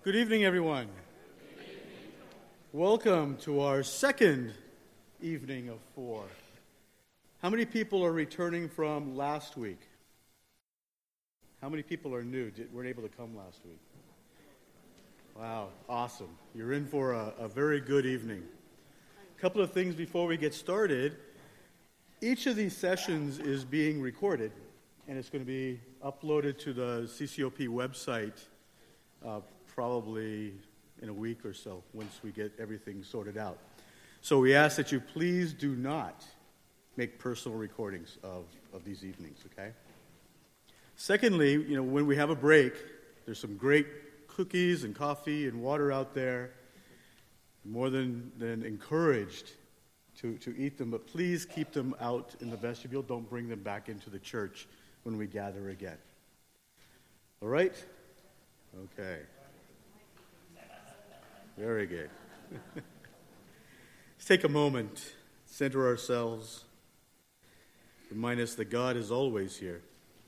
Good evening, everyone. Welcome to our second evening of 4. How many people are returning from last week? How many people are new, weren't able to come last week? Wow, awesome. You're in for a very good evening. A couple of things before we get started. Each of these sessions is being recorded, and it's going to be uploaded to the CCOP website probably in a week or so once we get everything sorted out. So we ask that you please do not make personal recordings of these evenings, okay? Secondly, when we have a break, there's some great cookies and coffee and water out there. More than encouraged to eat them, but please keep them out in the vestibule. Don't bring them back into the church when we gather again. All right? Okay. Very good. Let's take a moment, center ourselves, remind us that God is always here.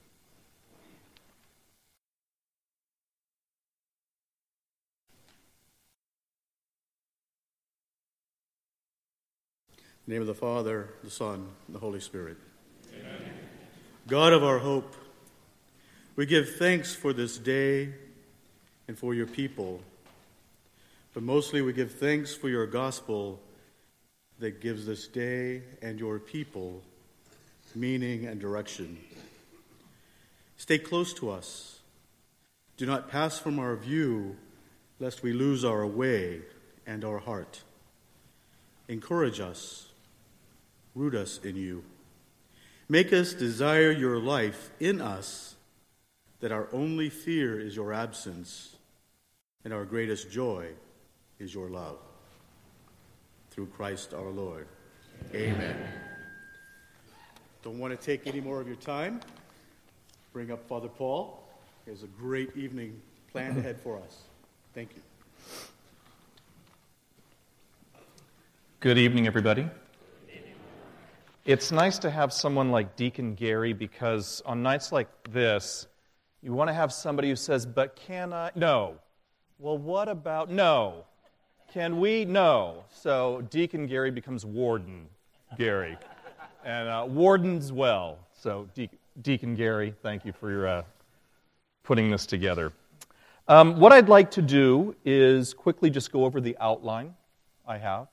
In the name of the Father, the Son, and the Holy Spirit. Amen. God of our hope, we give thanks for this day and for your people. But mostly we give thanks for your gospel that gives this day and your people meaning and direction. Stay close to us. Do not pass from our view, lest we lose our way and our heart. Encourage us. Root us in you. Make us desire your life in us, that our only fear is your absence, and our greatest joy is your love. Through Christ our Lord. Amen. Don't want to take any more of your time. Bring up Father Paul. He has a great evening planned ahead for us. Thank you. Good evening, everybody. It's nice to have someone like Deacon Gary, because on nights like this, you want to have somebody who says, but can I? No. Well, what about? No. Can we? No. So Deacon Gary becomes Warden Gary. And Warden's well. So Deacon Gary, thank you for your putting this together. What I'd like to do is quickly just go over the outline I have.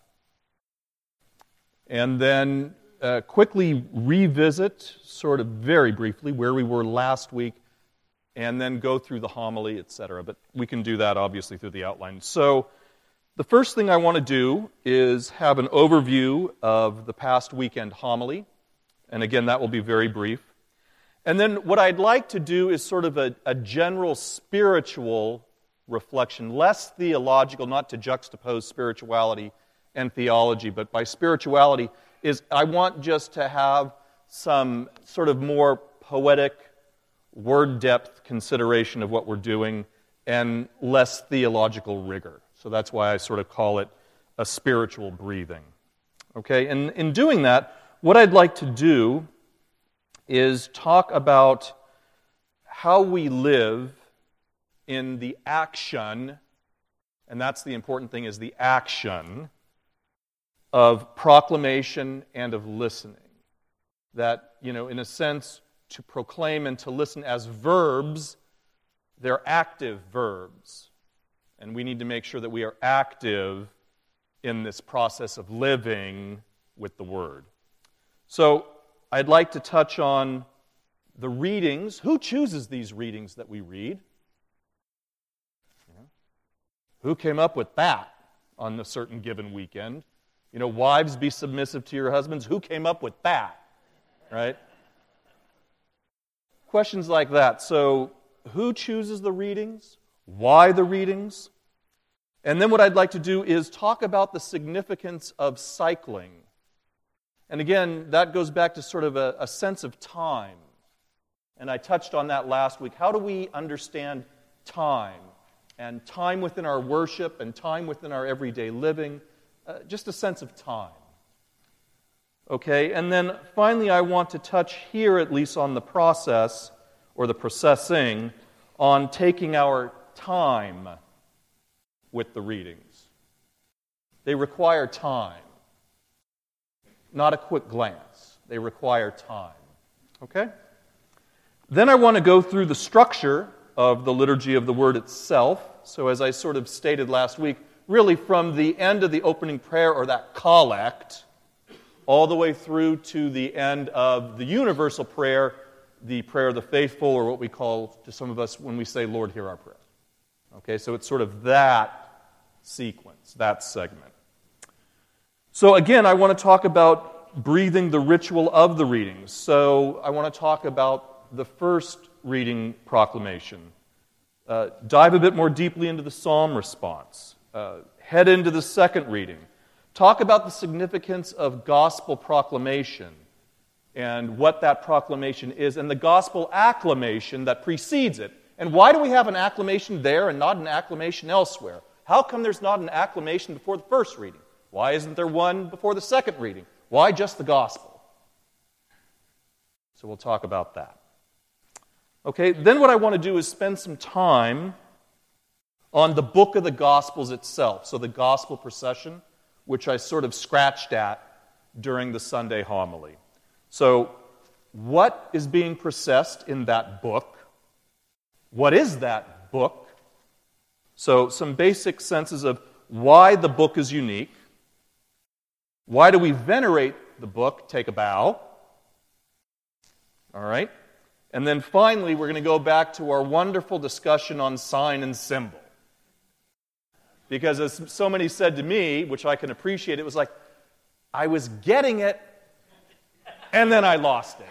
And then quickly revisit, sort of very briefly, where we were last week, and then go through the homily, etc. But we can do that, obviously, through the outline. So the first thing I want to do is have an overview of the past weekend homily. And again, that will be very brief. And then what I'd like to do is sort of a general spiritual reflection, less theological, not to juxtapose spirituality and theology, but by spirituality is I want just to have some sort of more poetic, word depth consideration of what we're doing and less theological rigor. So that's why I sort of call it a spiritual breathing. Okay, and in doing that, what I'd like to do is talk about how we live in the action, and that's the important thing, is the action of proclamation and of listening. That, in a sense, to proclaim and to listen as verbs, they're active verbs. And we need to make sure that we are active in this process of living with the Word. So I'd like to touch on the readings. Who chooses these readings that we read? Who came up with that on a certain given weekend? Wives, be submissive to your husbands. Who came up with that? Right? Questions like that. So, who chooses the readings? Why the readings? And then what I'd like to do is talk about the significance of cycling. And again, that goes back to sort of a sense of time. And I touched on that last week. How do we understand time? And time within our worship and time within our everyday living. Just a sense of time. Okay, and then finally I want to touch here at least on the process, or the processing, on taking our time with the readings. They require time, not a quick glance. They require time. Okay? Then I want to go through the structure of the liturgy of the Word itself. So as I sort of stated last week, really from the end of the opening prayer, or that collect, all the way through to the end of the universal prayer, the prayer of the faithful, or what we call, to some of us, when we say, Lord, hear our prayer. Okay, so it's sort of that sequence, that segment. So again, I want to talk about breathing the ritual of the readings. So I want to talk about the first reading proclamation. Dive a bit more deeply into the psalm response. Head into the second reading. Talk about the significance of gospel proclamation and what that proclamation is, and the gospel acclamation that precedes it. And why do we have an acclamation there and not an acclamation elsewhere? How come there's not an acclamation before the first reading? Why isn't there one before the second reading? Why just the gospel? So we'll talk about that. Okay, then what I want to do is spend some time on the book of the Gospels itself, so the gospel procession, which I sort of scratched at during the Sunday homily. So, what is being processed in that book? What is that book? So, some basic senses of why the book is unique. Why do we venerate the book? Take a bow. All right? And then finally, we're going to go back to our wonderful discussion on sign and symbol. Because as so many said to me, which I can appreciate, it was like, I was getting it, and then I lost it.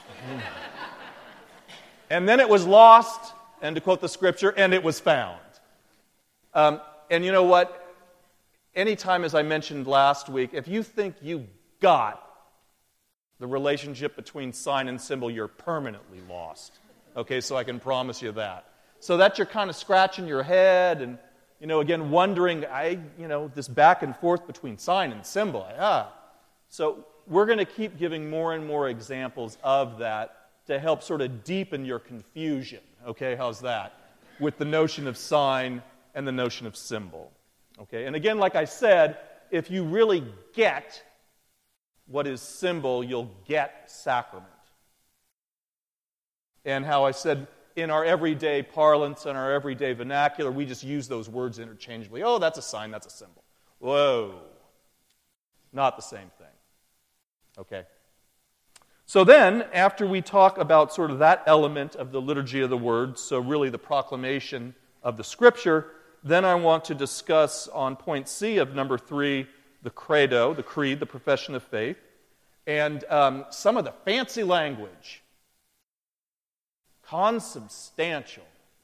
And then it was lost, and to quote the scripture, and it was found. And you know what? Anytime, as I mentioned last week, if you think you got the relationship between sign and symbol, you're permanently lost. Okay, so I can promise you that. So that you're kind of scratching your head and, again, wondering, this back and forth between sign and symbol. So we're going to keep giving more and more examples of that to help sort of deepen your confusion. Okay, how's that? With the notion of sign and the notion of symbol. Okay, and again, like I said, if you really get what is symbol, you'll get sacrament. And how I said, in our everyday parlance and our everyday vernacular, we just use those words interchangeably. Oh, that's a sign, that's a symbol. Whoa. Not the same thing. Okay? So then, after we talk about sort of that element of the liturgy of the word, so really the proclamation of the Scripture, then I want to discuss on point C of number 3, the credo, the creed, the profession of faith, and some of the fancy language. Consubstantial.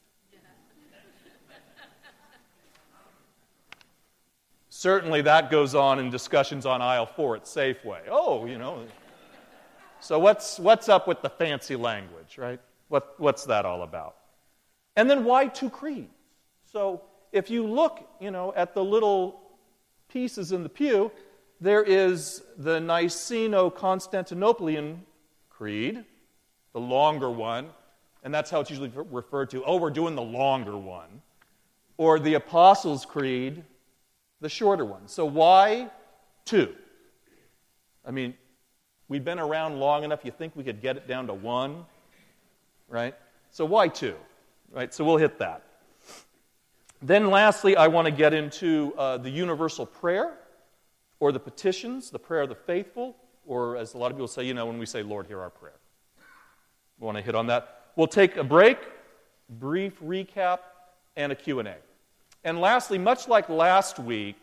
Certainly that goes on in discussions on aisle 4 at Safeway. Oh, So what's up with the fancy language, right? What's that all about? And then why 2 creeds? So if you look, at the little pieces in the pew, there is the Niceno-Constantinopolitan Creed, the longer one, and that's how it's usually referred to. Oh, we're doing the longer one. Or the Apostles' Creed, the shorter one. So why 2? I mean, we've been around long enough, you think we could get it down to 1, right? So why 2? Right, so we'll hit that. Then lastly, I want to get into the universal prayer, or the petitions, the prayer of the faithful, or as a lot of people say, when we say, Lord, hear our prayer. We want to hit on that. We'll take a break, brief recap, and a Q&A. And lastly, much like last week,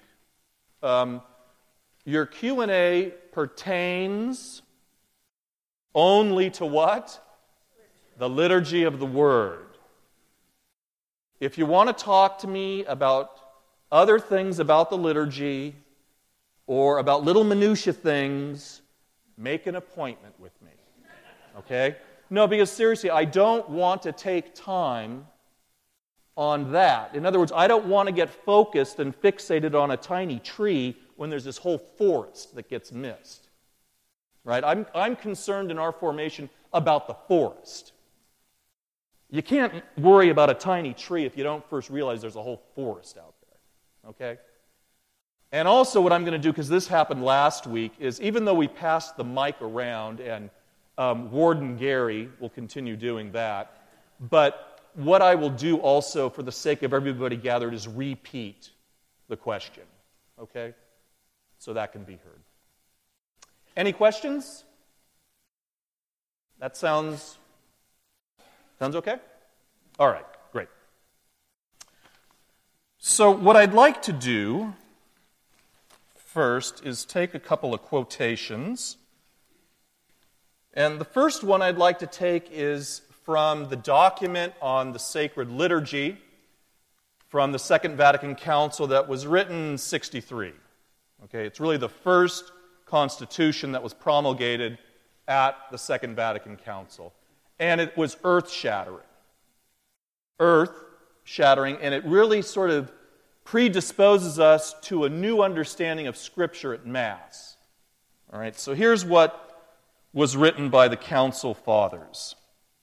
your Q&A pertains only to what? The liturgy of the Word. If you want to talk to me about other things about the liturgy or about little minutia things, make an appointment with me. Okay? No, because seriously, I don't want to take time on that. In other words, I don't want to get focused and fixated on a tiny tree when there's this whole forest that gets missed. Right? I'm concerned in our formation about the forest. You can't worry about a tiny tree if you don't first realize there's a whole forest out there. Okay? And also what I'm going to do, because this happened last week, is even though we passed the mic around, and Warden Gary will continue doing that, but what I will do also for the sake of everybody gathered is repeat the question. Okay? So that can be heard. Any questions? That sounds okay? All right, great. So what I'd like to do first is take a couple of quotations. And the first one I'd like to take is from the document on the sacred liturgy from the Second Vatican Council that was written in 1963. Okay, it's really the first constitution that was promulgated at the Second Vatican Council. And it was earth-shattering. Earth-shattering, and it really sort of predisposes us to a new understanding of Scripture at Mass. All right, so here's what was written by the Council Fathers.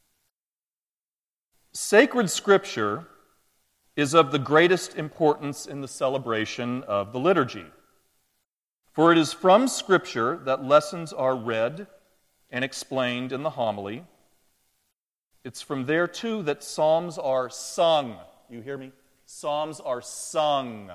Sacred Scripture is of the greatest importance in the celebration of the liturgy. For it is from Scripture that lessons are read and explained in the homily. It's from there, too, that psalms are sung. You hear me? Psalms are sung.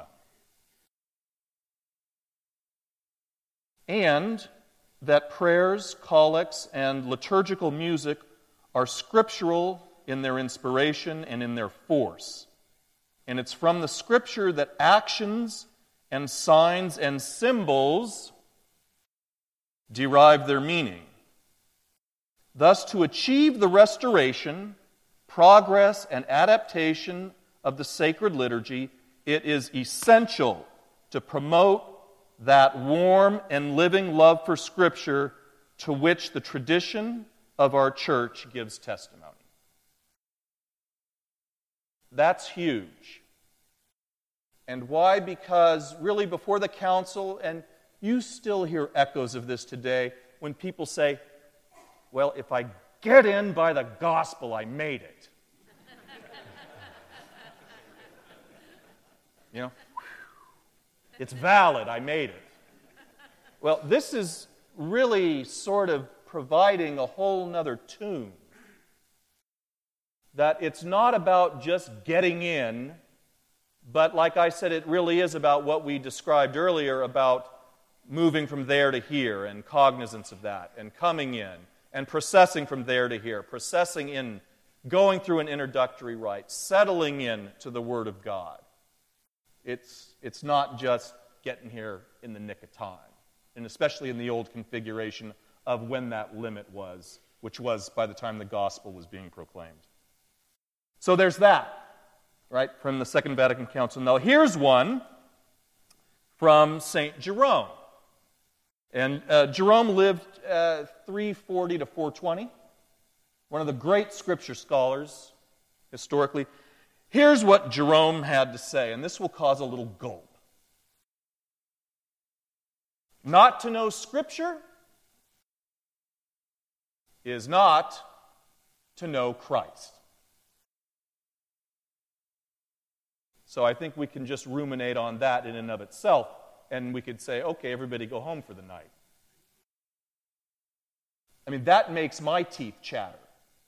And that prayers, collects, and liturgical music are scriptural in their inspiration and in their force. And it's from the Scripture that actions and signs and symbols derive their meaning. Thus, to achieve the restoration, progress, and adaptation of the sacred liturgy, it is essential to promote that warm and living love for Scripture to which the tradition of our church gives testimony. That's huge. And why? Because really before the council, and you still hear echoes of this today, when people say, well, if I get in by the gospel, I made it. You know? It's valid, I made it. Well, this is really sort of providing a whole nother tune. That it's not about just getting in, but like I said, it really is about what we described earlier about moving from there to here and cognizance of that and coming in and processing from there to here, processing in, going through an introductory rite, settling in to the Word of God. It's not just getting here in the nick of time, and especially in the old configuration of when that limit was, which was by the time the gospel was being proclaimed. So there's that, right, from the Second Vatican Council. Now here's one from St. Jerome. And Jerome lived 340 to 420, one of the great Scripture scholars historically. Here's what Jerome had to say, and this will cause a little gulp. Not to know Scripture is not to know Christ. So I think we can just ruminate on that in and of itself, and we could say, okay, everybody go home for the night. I mean, that makes my teeth chatter.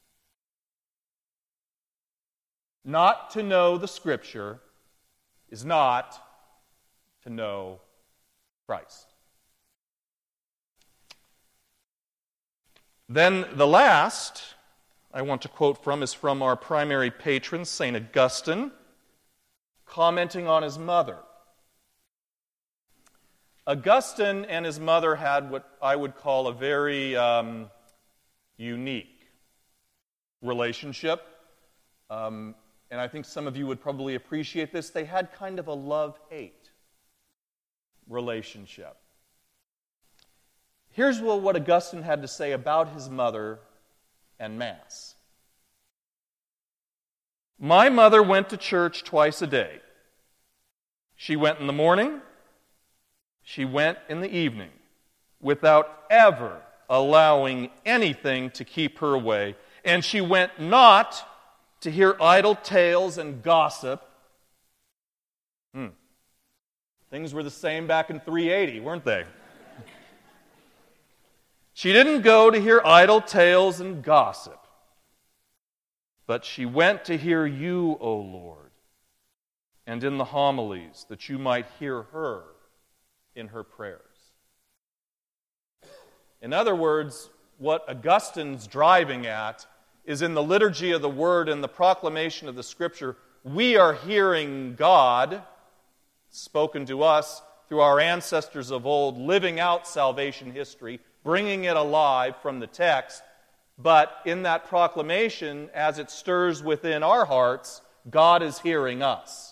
Not to know the Scripture is not to know Christ. Then the last I want to quote from is from our primary patron, St. Augustine, commenting on his mother. Augustine and his mother had what I would call a very unique relationship. And I think some of you would probably appreciate this. They had kind of a love-hate relationship. Here's what Augustine had to say about his mother and Mass. My mother went to church twice a day. She went in the morning, she went in the evening, without ever allowing anything to keep her away. And she went not to hear idle tales and gossip, Things were the same back in 380, weren't they? She didn't go to hear idle tales and gossip, but she went to hear you, O Lord, and in the homilies, that you might hear her in her prayers. In other words, what Augustine's driving at is in the liturgy of the Word and the proclamation of the Scripture, we are hearing God spoken to us through our ancestors of old, living out salvation history, bringing it alive from the text. But in that proclamation, as it stirs within our hearts, God is hearing us.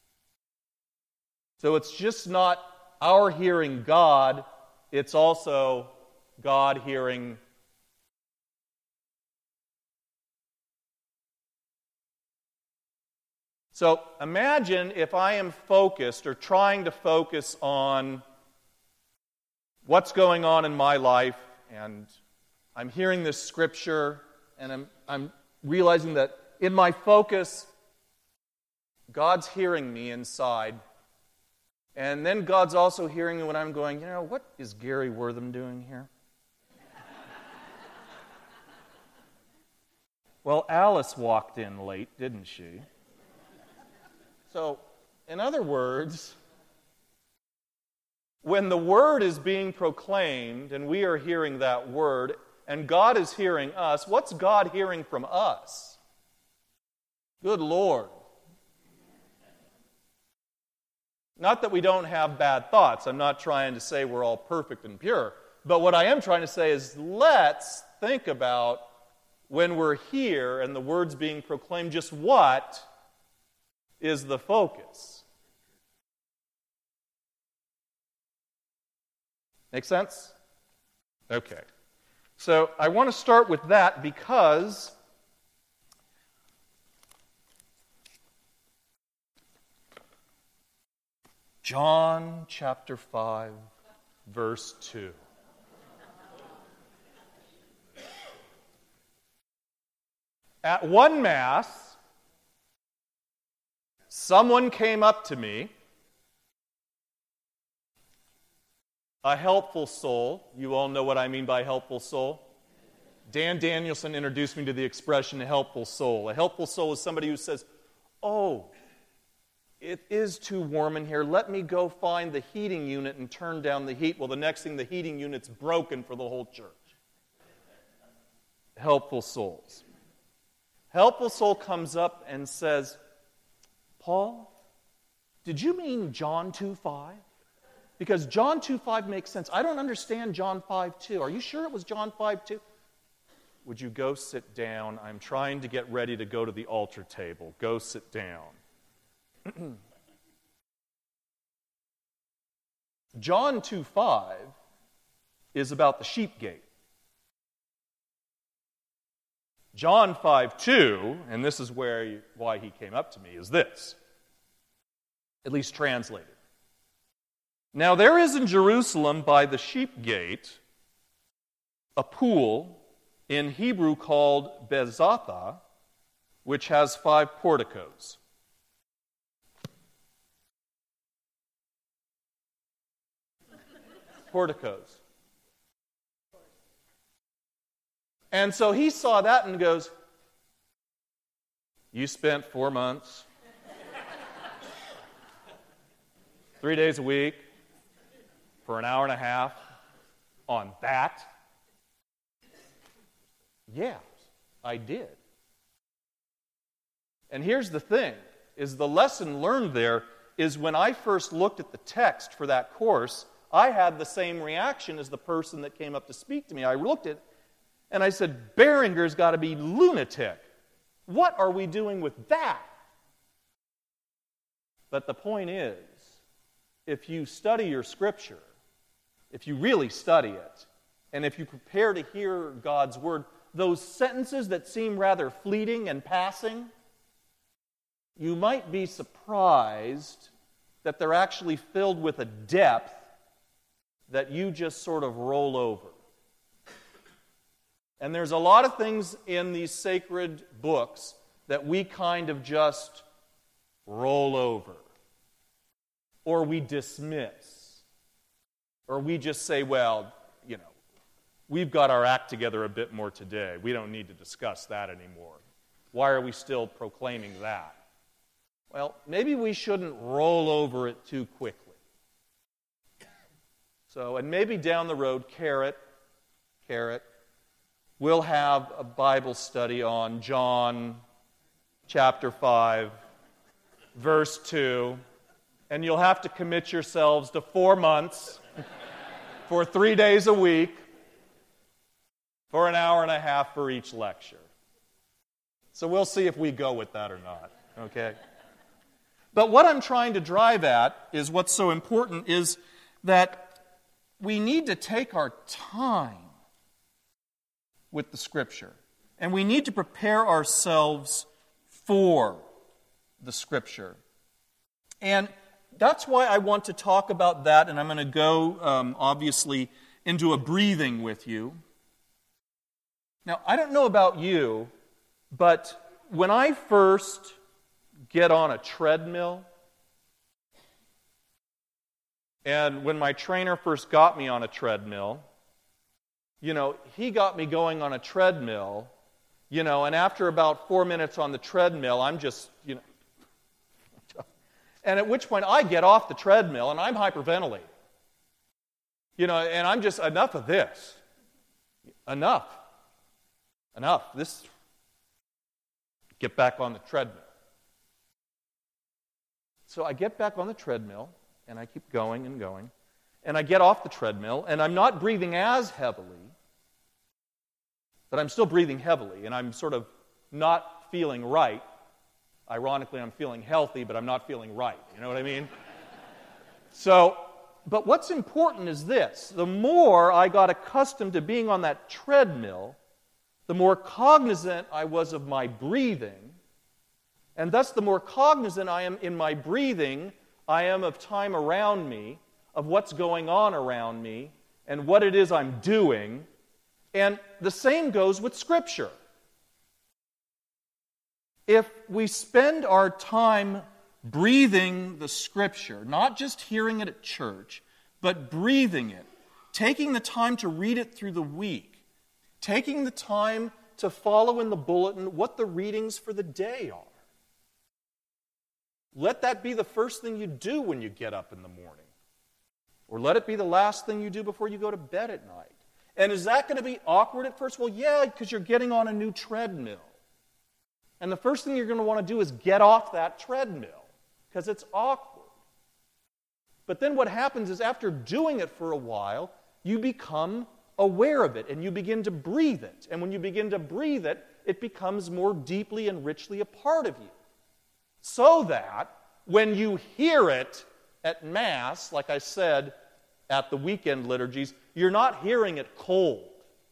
So it's just not our hearing God, it's also God hearing. So imagine if I am focused or trying to focus on what's going on in my life, and I'm hearing this scripture, and I'm realizing that in my focus, God's hearing me inside. And then God's also hearing me when I'm going, what is Gary Wortham doing here? Well, Alice walked in late, didn't she? So, in other words, when the word is being proclaimed and we are hearing that word and God is hearing us, what's God hearing from us? Good Lord. Not that we don't have bad thoughts. I'm not trying to say we're all perfect and pure. But what I am trying to say is let's think about when we're here and the word's being proclaimed, just what is the focus? Make sense? Okay. So I want to start with that because John chapter 5, verse 2. At one Mass, someone came up to me, a helpful soul. You all know what I mean by helpful soul. Dan Danielson introduced me to the expression a helpful soul. A helpful soul is somebody who says, oh, it is too warm in here. Let me go find the heating unit and turn down the heat. Well, the next thing, the heating unit's broken for the whole church. Helpful souls. Helpful soul comes up and says, Paul, did you mean John 2:5? Because John 2:5 makes sense. I don't understand John 5:2. Are you sure it was John 5:2? Would you go sit down? I'm trying to get ready to go to the altar table. Go sit down. John 2:5 is about the sheep gate. John 5:2, and this is why he came up to me, is this, at least translated. Now there is in Jerusalem by the sheep gate a pool in Hebrew called Bezatha, which has 5 porticos. Porticos. And so he saw that and goes, you spent 4 months, 3 days a week, for an hour and a half on that? Yes, I did. And here's the thing, is the lesson learned there is when I first looked at the text for that course, I had the same reaction as the person that came up to speak to me. I looked at it and I said, Behringer's got to be lunatic. What are we doing with that? But the point is, if you study your Scripture, if you really study it, and if you prepare to hear God's Word, those sentences that seem rather fleeting and passing, you might be surprised that they're actually filled with a depth that you just sort of roll over. And there's a lot of things in these sacred books that we kind of just roll over. or we dismiss, or we just say, well, we've got our act together a bit more today. We don't need to discuss that anymore. Why are we still proclaiming that? Well, maybe we shouldn't roll over it too quickly. So, and maybe down the road, carrot, we'll have a Bible study on John chapter 5, verse 2, and you'll have to commit yourselves to 4 months for 3 days a week for an hour and a half for each lecture. So we'll see if we go with that or not, okay? But what I'm trying to drive at is what's so important is that we need to take our time with the Scripture. And we need to prepare ourselves for the Scripture. And that's why I want to talk about that, and I'm going to go, obviously, into a breathing with you. Now, I don't know about you, but when I first get on a treadmill, and when my trainer first got me on a treadmill, he got me going on a treadmill, and after about 4 minutes on the treadmill, I'm just, and at which point I get off the treadmill and I'm hyperventilating. And I'm just, enough of this. Enough. Get back on the treadmill. So I get back on the treadmill, and I keep going and going. And I get off the treadmill, and I'm not breathing as heavily, but I'm still breathing heavily, and I'm sort of not feeling right. Ironically, I'm feeling healthy, but I'm not feeling right. You know what I mean? But what's important is this. The more I got accustomed to being on that treadmill, the more cognizant I was of my breathing, and thus the more cognizant I am in my breathing, I am of time around me, of what's going on around me, and what it is I'm doing. And the same goes with Scripture. If we spend our time breathing the Scripture, not just hearing it at church, but breathing it, taking the time to read it through the week, taking the time to follow in the bulletin what the readings for the day are. Let that be the first thing you do when you get up in the morning. Or let it be the last thing you do before you go to bed at night. And is that going to be awkward at first? Well, yeah, because you're getting on a new treadmill. And the first thing you're going to want to do is get off that treadmill, because it's awkward. But then what happens is after doing it for a while, you become aware of it, and you begin to breathe it. And when you begin to breathe it, it becomes more deeply and richly a part of you. So that when you hear it at Mass, like I said, at the weekend liturgies, you're not hearing it cold.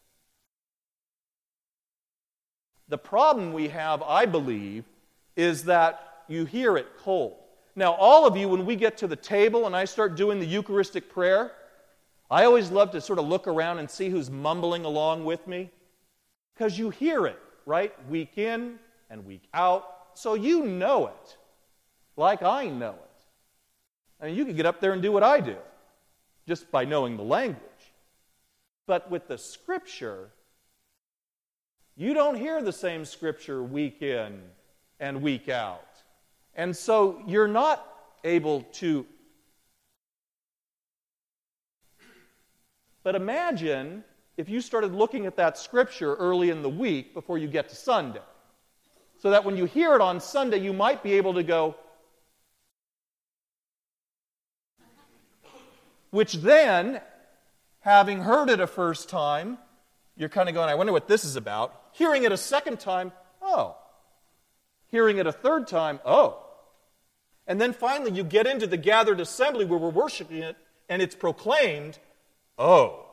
The problem we have, I believe, is that you hear it cold. Now, all of you, when we get to the table and I start doing the Eucharistic prayer, I always love to sort of look around and see who's mumbling along with me, because you hear it, right? Week in and week out. So you know it, like I know it. I mean, you could get up there and do what I do, just by knowing the language. But with the Scripture, you don't hear the same Scripture week in and week out. And so you're not able to. But imagine if you started looking at that Scripture early in the week before you get to Sunday. So that when you hear it on Sunday, you might be able to go, which then, having heard it a first time, you're kind of going, I wonder what this is about. Hearing it a second time, oh. Hearing it a third time, oh. And then finally you get into the gathered assembly where we're worshiping it, and it's proclaimed, oh.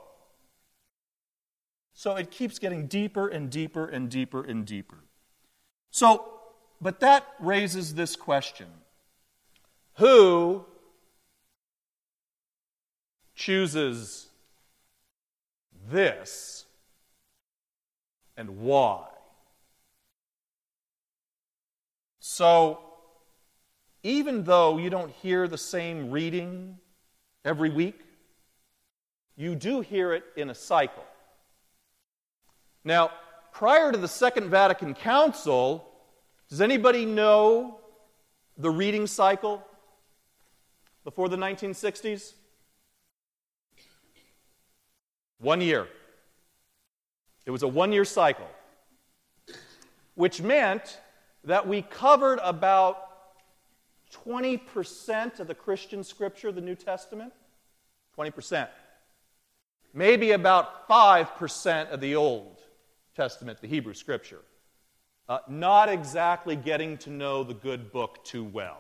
So it keeps getting deeper and deeper and deeper and deeper. So, but that raises this question. Who chooses this and why? So, even though you don't hear the same reading every week, you do hear it in a cycle. Now, prior to the Second Vatican Council, does anybody know the reading cycle before the 1960s? 1 year. It was a 1-year cycle, which meant that we covered about 20% of the Christian scripture, the New Testament. 20%. Maybe about 5% of the Old Testament, the Hebrew scripture. Not exactly getting to know the good book too well.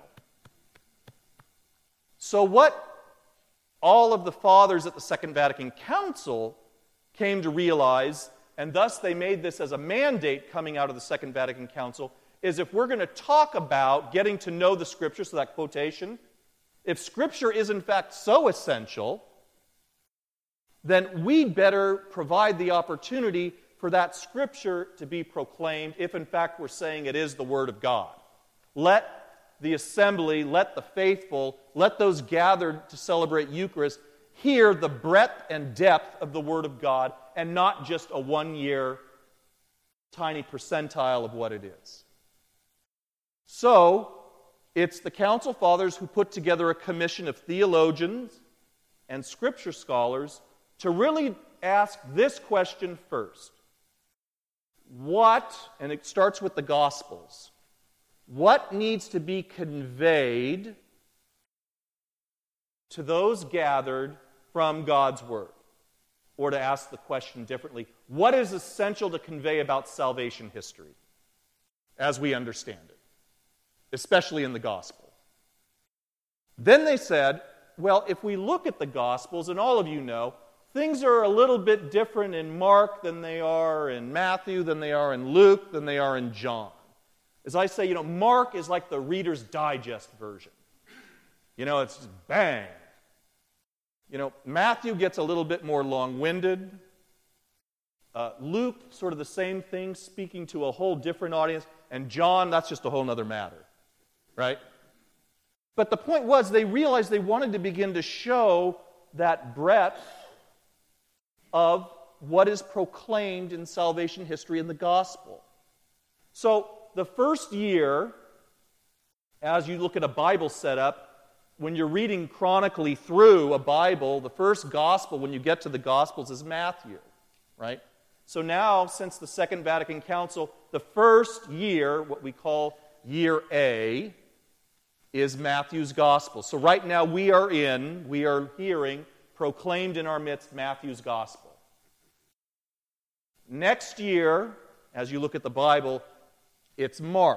So what all of the fathers at the Second Vatican Council came to realize, and thus they made this as a mandate coming out of the Second Vatican Council, is if we're going to talk about getting to know the Scripture, so that quotation, if Scripture is in fact so essential, then we'd better provide the opportunity for that Scripture to be proclaimed if in fact we're saying it is the Word of God. Let the assembly, let the faithful, let those gathered to celebrate Eucharist hear the breadth and depth of the Word of God and not just a 1-year tiny percentile of what it is. So, it's the Council Fathers who put together a commission of theologians and Scripture scholars to really ask this question first. What, and it starts with the Gospels, what needs to be conveyed to those gathered from God's Word? Or to ask the question differently, what is essential to convey about salvation history as we understand it, especially in the Gospel? Then they said, well, if we look at the Gospels, and all of you know, things are a little bit different in Mark than they are in Matthew, than they are in Luke, than they are in John. As I say, Mark is like the Reader's Digest version. It's just bang. Matthew gets a little bit more long-winded. Luke, sort of the same thing, speaking to a whole different audience. And John, that's just a whole other matter, right? But the point was, they realized they wanted to begin to show that breadth of what is proclaimed in salvation history in the gospel. So, the first year, as you look at a Bible setup, when you're reading chronically through a Bible, the first gospel, when you get to the Gospels, is Matthew, right? So now, since the Second Vatican Council, the first year, what we call year A, is Matthew's Gospel. So right now we are hearing, proclaimed in our midst, Matthew's Gospel. Next year, as you look at the Bible, it's Mark.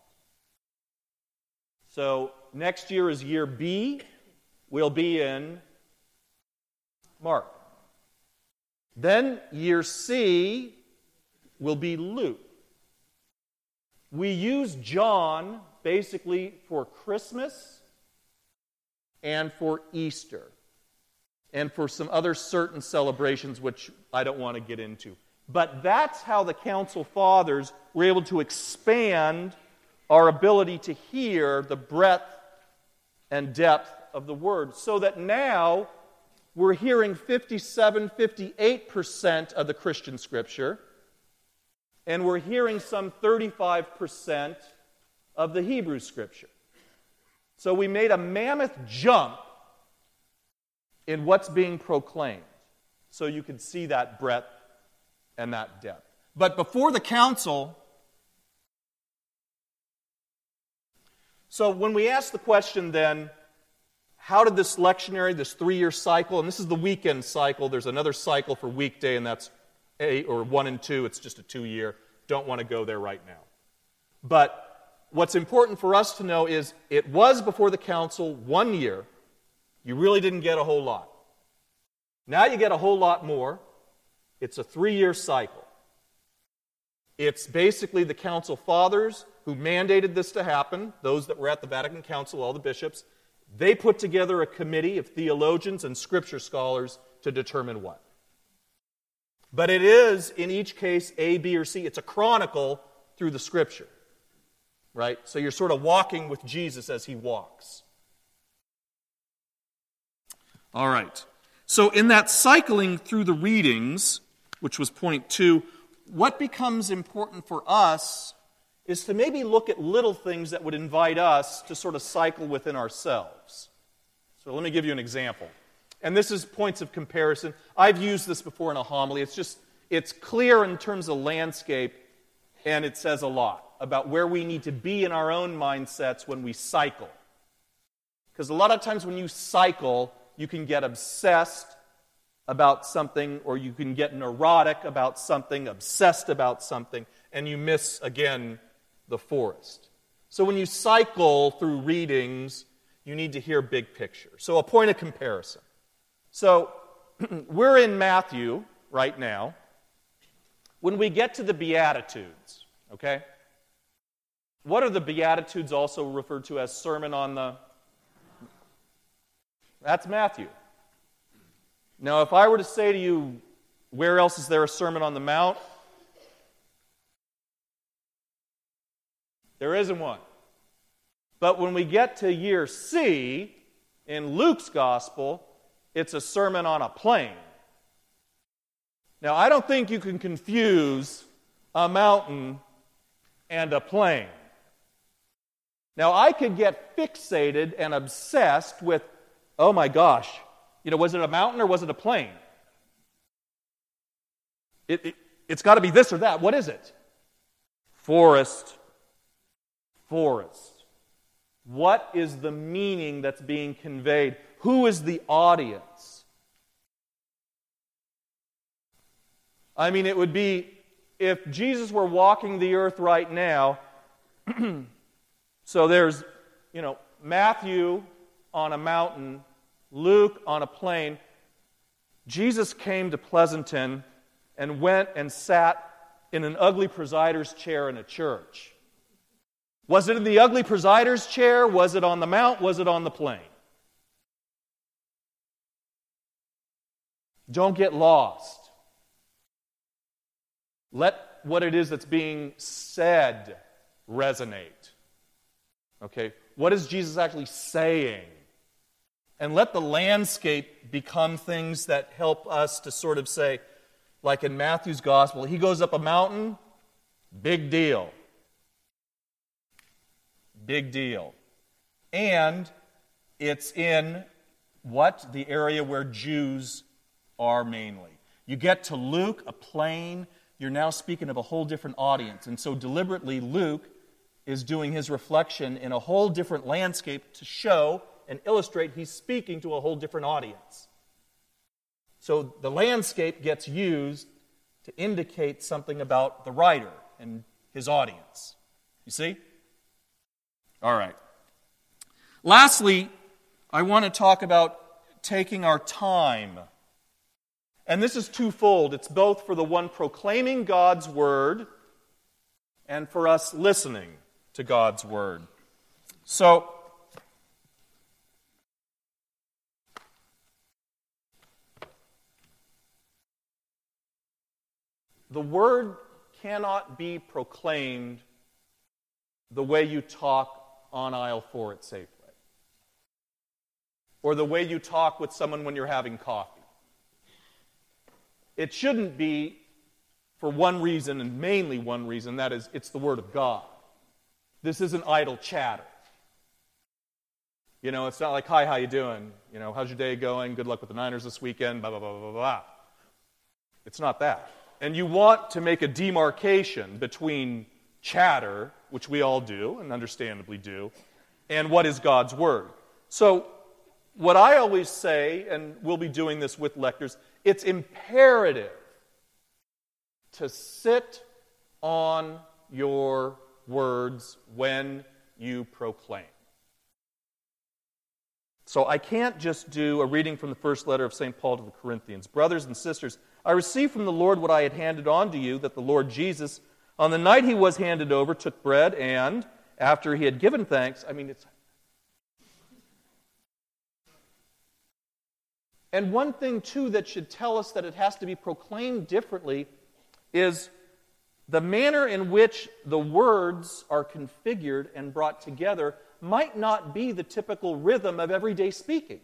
So next year is year B. We'll be in Mark. Then year C will be Luke. We use John basically for Christmas and for Easter and for some other certain celebrations which I don't want to get into. But that's how the Council Fathers were able to expand our ability to hear the breadth and depth of the Word, so that now we're hearing 57, 58% of the Christian Scripture, and we're hearing some 35% of the Hebrew Scripture. So we made a mammoth jump in what's being proclaimed, so you can see that breadth and that depth. But before the council, so when we ask the question then, how did this lectionary, this 3-year cycle, and this is the weekend cycle, there's another cycle for weekday, and that's 1 and 2, it's just a 2-year. Don't want to go there right now. But what's important for us to know is it was before the council 1 year. You really didn't get a whole lot. Now you get a whole lot more. It's a 3-year cycle. It's basically the Council Fathers who mandated this to happen, those that were at the Vatican Council, all the bishops. They put together a committee of theologians and Scripture scholars to determine what. But it is, in each case, A, B, or C. It's a chronicle through the Scripture. right? So you're sort of walking with Jesus as he walks. All right. So in that cycling through the readings, which was point 2, what becomes important for us is to maybe look at little things that would invite us to sort of cycle within ourselves. So let me give you an example. And this is points of comparison. I've used this before in a homily. It's clear in terms of landscape, and it says a lot about where we need to be in our own mindsets when we cycle. Because a lot of times when you cycle, you can get obsessed about something, or you can get neurotic about something, obsessed about something, and you miss, again, the forest. So when you cycle through readings, you need to hear big picture. So a point of comparison. So we're in Matthew right now. When we get to the Beatitudes, okay? What are the Beatitudes also referred to as Sermon on the... That's Matthew. Now, if I were to say to you, where else is there a Sermon on the Mount? There isn't one. But when we get to year C, in Luke's Gospel, it's a sermon on a plain. Now, I don't think you can confuse a mountain and a plain. Now, I could get fixated and obsessed with, oh my gosh, was it a mountain or was it a plain? It's got to be this or that. What is it? Forest. What is the meaning that's being conveyed? Who is the audience? I mean, it would be if Jesus were walking the earth right now. So there's, Matthew on a mountain, Luke on a plain. Jesus came to Pleasanton and went and sat in an ugly presider's chair in a church. Was it in the ugly presider's chair? Was it on the mount? Was it on the plain? Don't get lost. Let what it is that's being said resonate. Okay? What is Jesus actually saying? And let the landscape become things that help us to sort of say, like in Matthew's Gospel, he goes up a mountain, big deal. Big deal. And it's in what? The area where Jews are mainly. You get to Luke, a plain, you're now speaking of a whole different audience. And so deliberately, Luke is doing his reflection in a whole different landscape to show and illustrate he's speaking to a whole different audience. So the landscape gets used to indicate something about the writer and his audience. You see? All right. Lastly, I want to talk about taking our time. And this is twofold. It's both for the one proclaiming God's word and for us listening to God's word. So, the word cannot be proclaimed the way you talk on aisle 4 at Safeway, or the way you talk with someone when you're having coffee. It shouldn't be for one reason, and mainly one reason, that is, it's the Word of God. This isn't idle chatter. It's not like, hi, how you doing? How's your day going? Good luck with the Niners this weekend, blah, blah, blah, blah, blah. It's not that. And you want to make a demarcation between chatter, which we all do, and understandably do, and what is God's Word. So, what I always say, and we'll be doing this with lectors, it's imperative to sit on your words when you proclaim. So I can't just do a reading from the first letter of St. Paul to the Corinthians. Brothers and sisters, I received from the Lord what I had handed on to you, that the Lord Jesus, on the night he was handed over, took bread, and after he had given thanks, And one thing, too, that should tell us that it has to be proclaimed differently is the manner in which the words are configured and brought together might not be the typical rhythm of everyday speaking.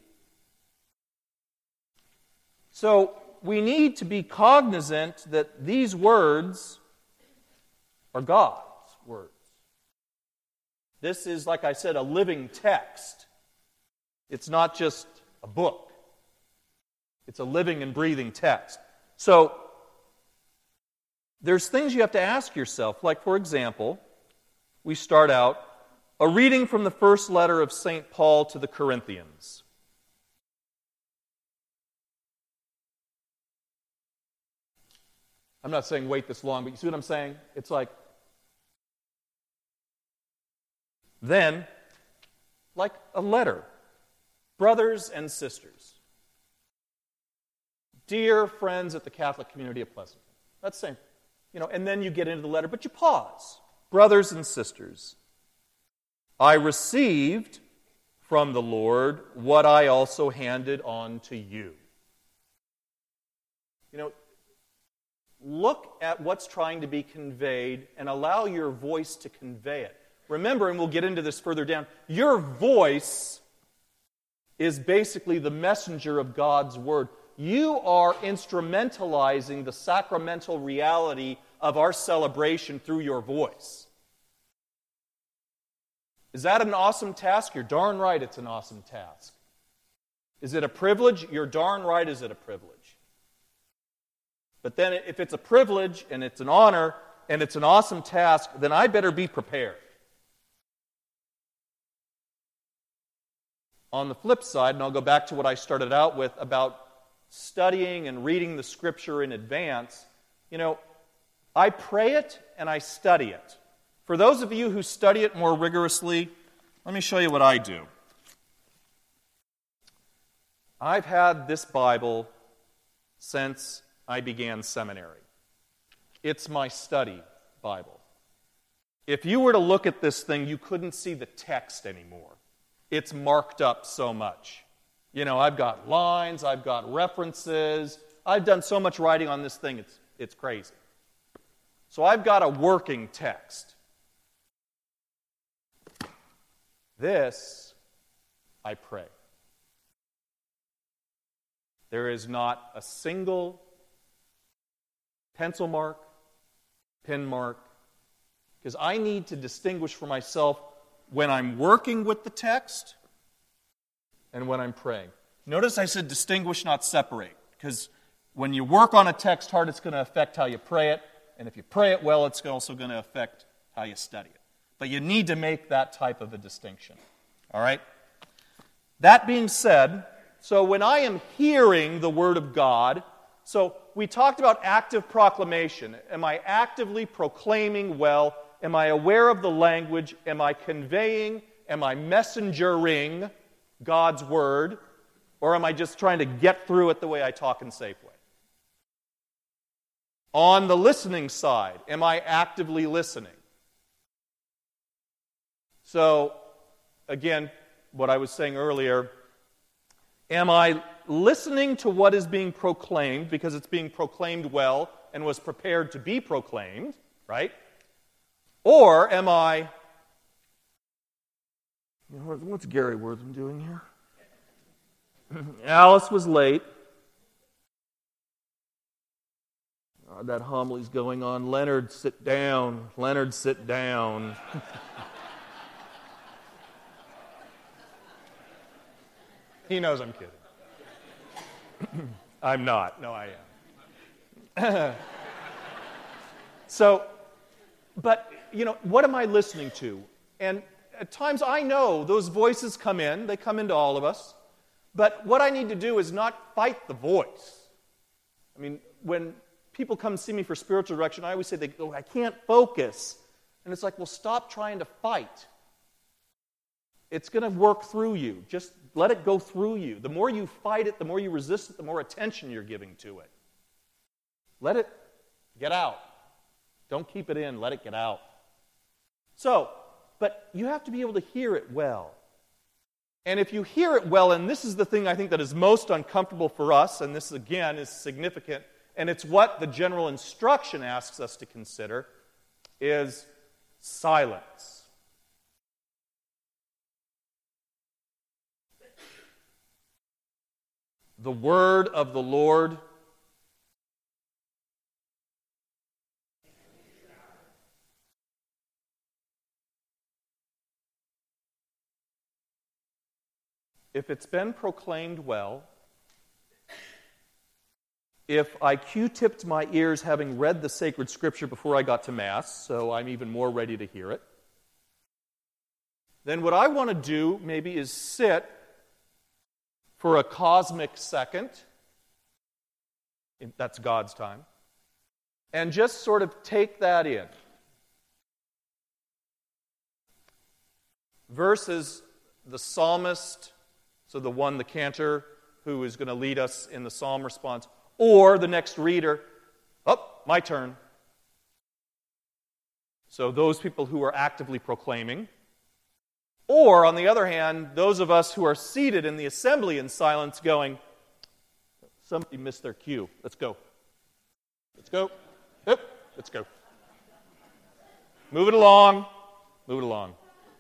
So we need to be cognizant that these words are God's words. This is, like I said, a living text. It's not just a book. It's a living and breathing text. So there's things you have to ask yourself. Like, for example, we start out, a reading from the first letter of St. Paul to the Corinthians. I'm not saying wait this long, but you see what I'm saying? It's like, then, like a letter, brothers and sisters, dear friends at the Catholic community of Pleasanton. That's the same. And then you get into the letter, but you pause. Brothers and sisters, I received from the Lord what I also handed on to you. Look at what's trying to be conveyed and allow your voice to convey it. Remember, and we'll get into this further down, your voice is basically the messenger of God's Word. You are instrumentalizing the sacramental reality of our celebration through your voice. Is that an awesome task? You're darn right it's an awesome task. Is it a privilege? You're darn right is it a privilege. But then if it's a privilege and it's an honor and it's an awesome task, then I better be prepared. On the flip side, and I'll go back to what I started out with about studying and reading the Scripture in advance, I pray it and I study it. For those of you who study it more rigorously, let me show you what I do. I've had this Bible since I began seminary. It's my study Bible. If you were to look at this thing, you couldn't see the text anymore. It's marked up so much. I've got lines, I've got references. I've done so much writing on this thing, it's crazy. So I've got a working text. This, I pray. There is not a single pencil mark, pen mark, because I need to distinguish for myself when I'm working with the text and when I'm praying. Notice I said distinguish, not separate, because when you work on a text hard, it's going to affect how you pray it, and if you pray it well, it's also going to affect how you study it. But you need to make that type of a distinction. All right? That being said, so when I am hearing the Word of God, so we talked about active proclamation. Am I actively proclaiming well? Am I aware of the language? Am I conveying? Am I messengering God's Word? Or am I just trying to get through it the way I talk in Safeway? On the listening side, am I actively listening? So, again, what I was saying earlier, am I listening to what is being proclaimed because it's being proclaimed well and was prepared to be proclaimed, right? Or am I, what's Gary Wortham doing here? Alice was late. That homily's going on. Leonard, sit down. Leonard, sit down. He knows I'm kidding. I'm not. No, I am. But, what am I listening to? And at times I know those voices come in. They come into all of us. But what I need to do is not fight the voice. I mean, when people come see me for spiritual direction, I always say, I can't focus. And it's like, well, stop trying to fight. It's going to work through you. Just let it go through you. The more you fight it, the more you resist it, the more attention you're giving to it. Let it get out. Don't keep it in. Let it get out. But you have to be able to hear it well. And if you hear it well, and this is the thing I think that is most uncomfortable for us, and this, again, is significant, and it's what the general instruction asks us to consider, is silence. The word of the Lord if it's been proclaimed well, if I Q-tipped my ears having read the sacred scripture before I got to Mass, so I'm even more ready to hear it, then what I want to do maybe is sit for a cosmic second, that's God's time, and just sort of take that in. Versus the psalmist, so the cantor who is going to lead us in the psalm response, or the next reader, my turn. So those people who are actively proclaiming. Or, on the other hand, those of us who are seated in the assembly in silence going, somebody missed their cue. Let's go. Let's go. Yep. Let's go. Move it along. Move it along.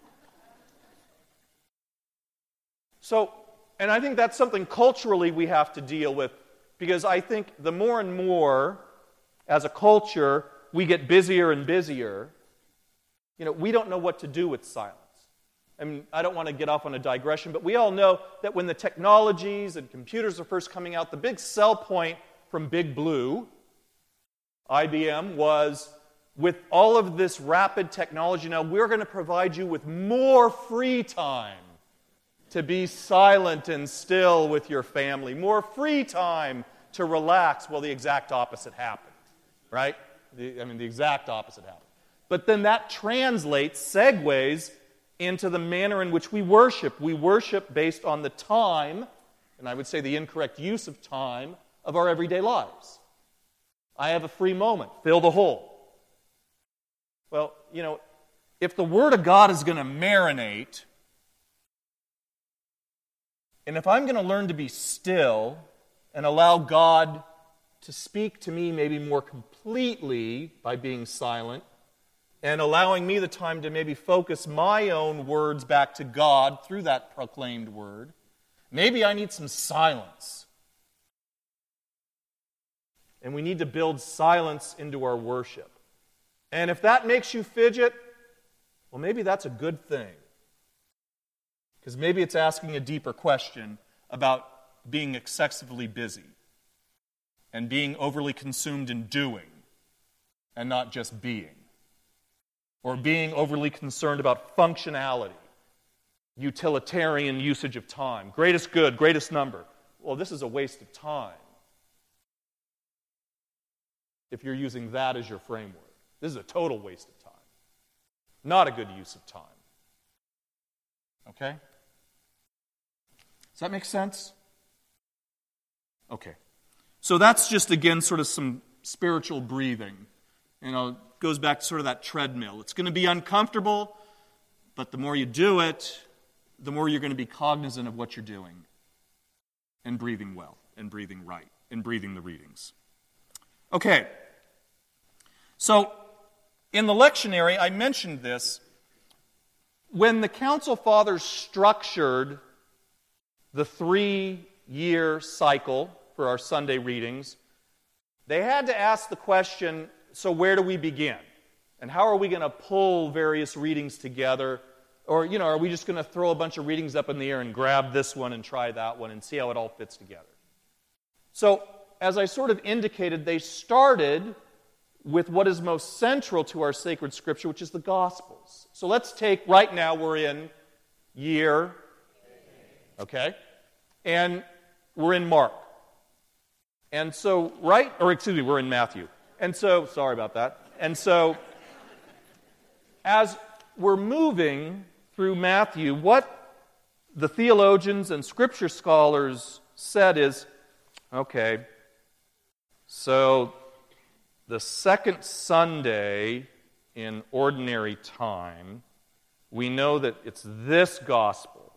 So, and I think that's something culturally we have to deal with, because I think the more and more, as a culture, we get busier and busier, we don't know what to do with silence. I mean, I don't want to get off on a digression, but we all know that when the technologies and computers are first coming out, the big sell point from Big Blue, IBM, was with all of this rapid technology, now we're going to provide you with more free time to be silent and still with your family, more free time to relax. Well, the exact opposite happened, right? The exact opposite happened. But then that segues into the manner in which we worship. We worship based on the time, and I would say the incorrect use of time, of our everyday lives. I have a free moment. Fill the hole. Well, if the Word of God is going to marinate, and if I'm going to learn to be still and allow God to speak to me maybe more completely by being silent, and allowing me the time to maybe focus my own words back to God through that proclaimed word, maybe I need some silence. And we need to build silence into our worship. And if that makes you fidget, well, maybe that's a good thing. Because maybe it's asking a deeper question about being excessively busy and being overly consumed in doing and not just being. Or being overly concerned about functionality, utilitarian usage of time, greatest good, greatest number. Well, this is a waste of time if you're using that as your framework. This is a total waste of time. Not a good use of time. Okay? Does that make sense? Okay. So that's just, again, sort of some spiritual breathing. Goes back to sort of that treadmill. It's going to be uncomfortable, but the more you do it, the more you're going to be cognizant of what you're doing and breathing well and breathing right and breathing the readings. Okay. So, in the lectionary, I mentioned this. When the Council Fathers structured the 3-year cycle for our Sunday readings, they had to ask the question, so where do we begin? And how are we going to pull various readings together? Or, are we just going to throw a bunch of readings up in the air and grab this one and try that one and see how it all fits together? So, as I sort of indicated, they started with what is most central to our sacred scripture, which is the Gospels. So let's take, right now we're in year, okay? And we're in Mark. And so, we're in Matthew. And so, sorry about that. And so, as we're moving through Matthew, what the theologians and scripture scholars said is, okay, so the second Sunday in ordinary time, we know that it's this gospel.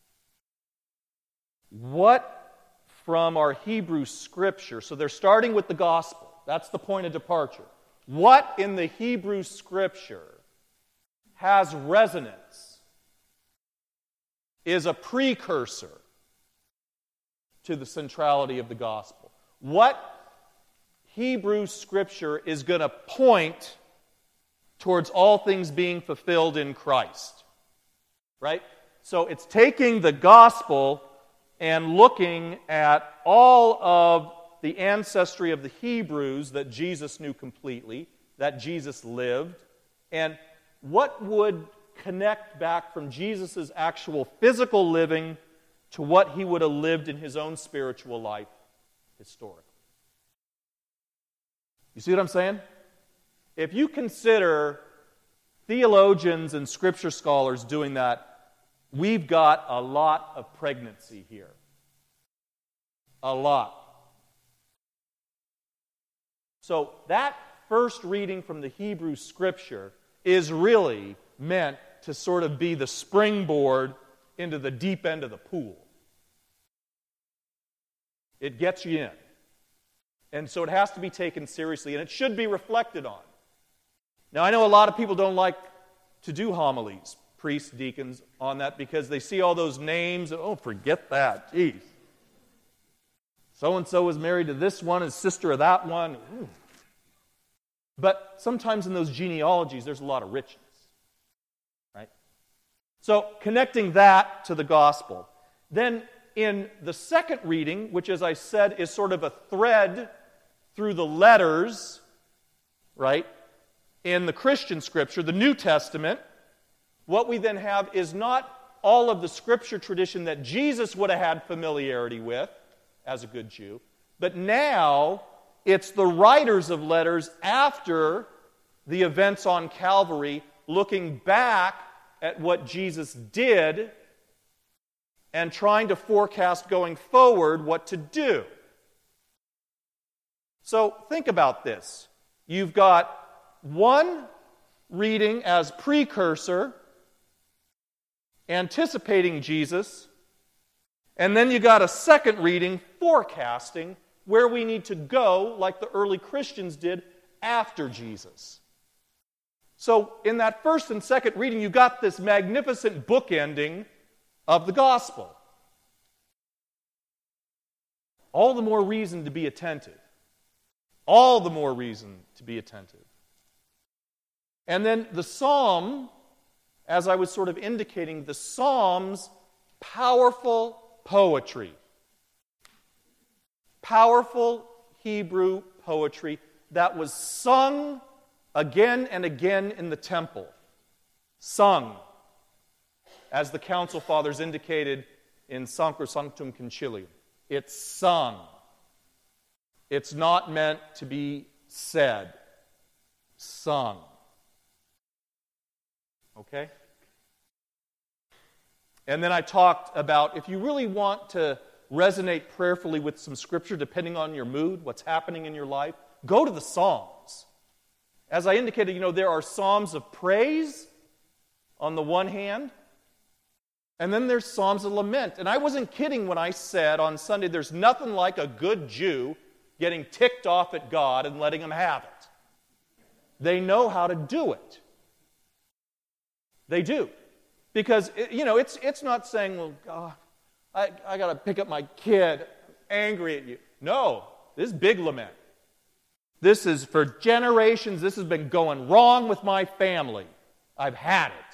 What from our Hebrew scripture, so they're starting with the gospel. That's the point of departure. what in the Hebrew Scripture has resonance is a precursor to the centrality of the gospel. What Hebrew Scripture is going to point towards all things being fulfilled in Christ. Right? So it's taking the gospel and looking at all of the ancestry of the Hebrews that Jesus knew completely, that Jesus lived, and what would connect back from Jesus' actual physical living to what he would have lived in his own spiritual life historically. You see what I'm saying? If you consider theologians and Scripture scholars doing that, we've got a lot of pregnancy here. A lot. So that first reading from the Hebrew Scripture is really meant to sort of be the springboard into the deep end of the pool. It gets you in. And so it has to be taken seriously, and it should be reflected on. Now, I know a lot of people don't like to do homilies, priests, deacons, on that, because they see all those names, and, oh, forget that, jeez. So-and-so was married to this one, is sister of that one. Ooh. But sometimes in those genealogies, there's a lot of richness. Right? So, connecting that to the gospel. Then, in the second reading, which, as I said, is sort of a thread through the letters, right, in the Christian Scripture, the New Testament, what we then have is not all of the Scripture tradition that Jesus would have had familiarity with as a good Jew, but now it's the writers of letters after the events on Calvary looking back at what Jesus did and trying to forecast going forward what to do. So think about this. You've got one reading as precursor, anticipating Jesus, and then you got a second reading forecasting where we need to go, like the early Christians did, after Jesus. So in that first and second reading, you got this magnificent bookending of the gospel. All the more reason to be attentive. All the more reason to be attentive. And then the psalm, as I was sort of indicating, the Psalms, powerful poetry. Powerful Hebrew poetry that was sung again and again in the temple. Sung, as the Council Fathers indicated in Sacrosanctum Concilium. It's sung. It's not meant to be said. Sung. Okay? And then I talked about if you really want to resonate prayerfully with some Scripture, depending on your mood, what's happening in your life, go to the Psalms. As I indicated, there are Psalms of praise on the one hand, and then there's Psalms of lament. And I wasn't kidding when I said on Sunday there's nothing like a good Jew getting ticked off at God and letting him have it. They know how to do it. They do. Because, it's not saying, well, God, I got to pick up my kid, I'm angry at you. No, this is big lament. This is for generations, this has been going wrong with my family. I've had it.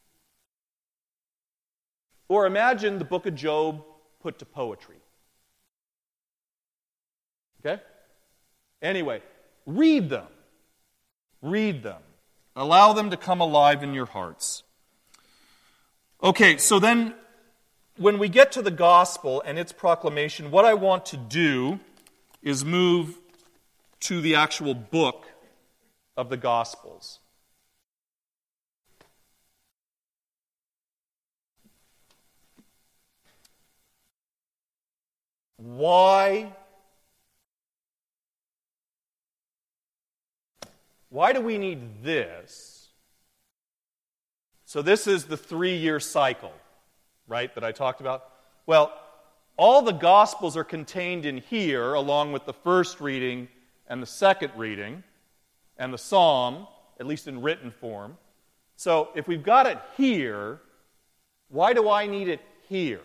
Or imagine the book of Job put to poetry. Okay? Anyway, read them. Read them. Allow them to come alive in your hearts. Okay, so then when we get to the gospel and its proclamation, what I want to do is move to the actual book of the Gospels. Why do we need this? So this is the 3-year cycle, right, that I talked about. Well, all the Gospels are contained in here, along with the first reading and the second reading. and the psalm, at least in written form. So if we've got it here, why do I need it here?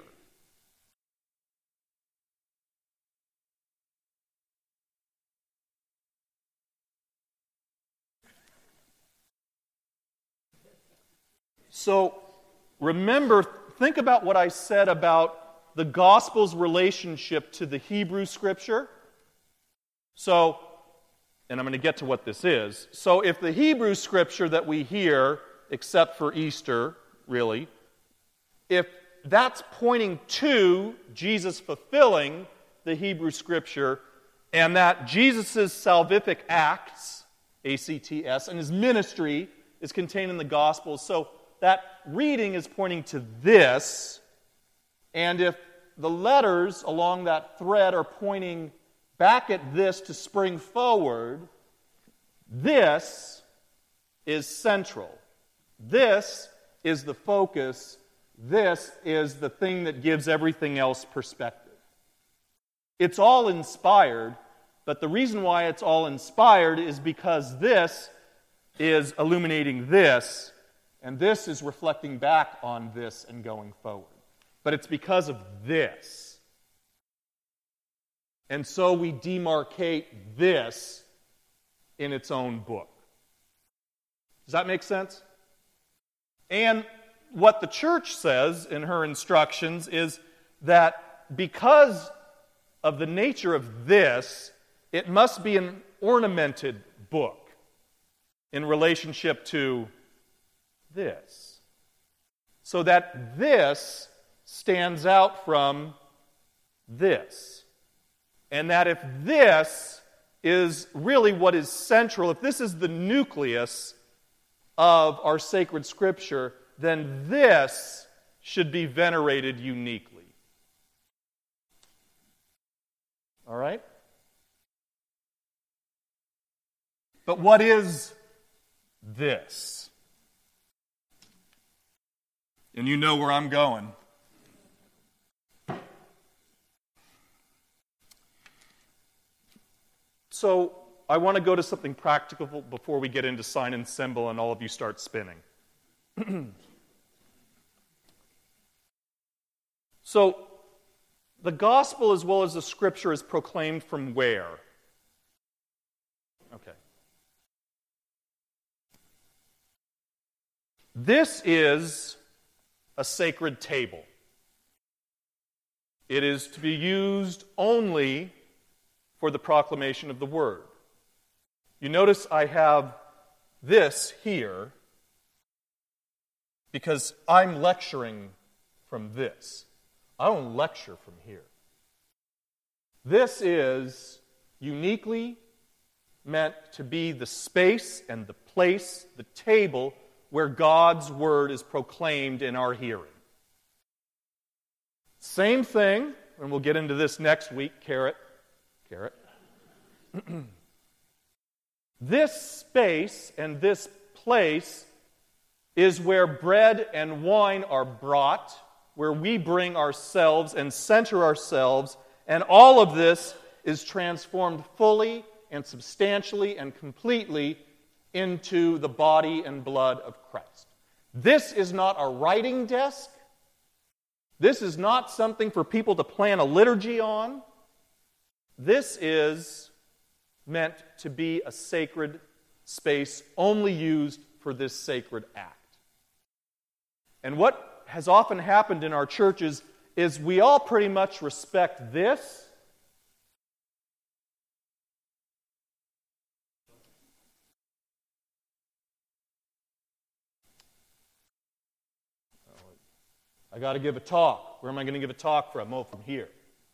So remember, think about what I said about the Gospel's relationship to the Hebrew Scripture. So, and I'm going to get to what this is. So if the Hebrew Scripture that we hear, except for Easter, really, if that's pointing to Jesus fulfilling the Hebrew Scripture, and that Jesus' salvific acts, A-C-T-S, and his ministry is contained in the Gospels, so that reading is pointing to this, and if the letters along that thread are pointing back at this to spring forward, this is central. This is the focus. This is the thing that gives everything else perspective. It's all inspired, but the reason why it's all inspired is because this is illuminating this, and this is reflecting back on this and going forward. But it's because of this. And so we demarcate this in its own book. Does that make sense? And what the church says in her instructions is that because of the nature of this, it must be an ornamented book in relationship to this. So that this stands out from this. And that if this is really what is central, if this is the nucleus of our sacred Scripture, then this should be venerated uniquely. All right? But what is this? And you know where I'm going. So I want to go to something practical before we get into sign and symbol and all of you start spinning. So the gospel as well as the Scripture is proclaimed from where? Okay. This is a sacred table. It is to be used only for the proclamation of the Word. You notice I have this here because I'm lecturing from this. I don't lecture from here. This is uniquely meant to be the space and the place, the table, where God's Word is proclaimed in our hearing. Same thing, and we'll get into this next week, carrot. This space and this place is where bread and wine are brought, where we bring ourselves and center ourselves, and all of this is transformed fully and substantially and completely into the body and blood of Christ. This is not a writing desk. This is not something for people to plan a liturgy on. This is meant to be a sacred space only used for this sacred act. And what has often happened in our churches is we all pretty much respect this. I got to give a talk. Where am I going to give a talk from? Oh, from here.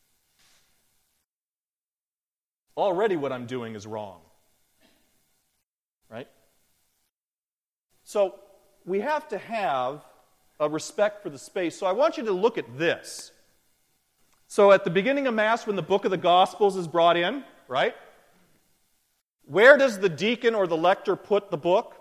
Already what I'm doing is wrong. Right? So we have to have a respect for the space. So I want you to look at this. So at the beginning of Mass, when the book of the Gospels is brought in, right? Where does the deacon or the lector put the book?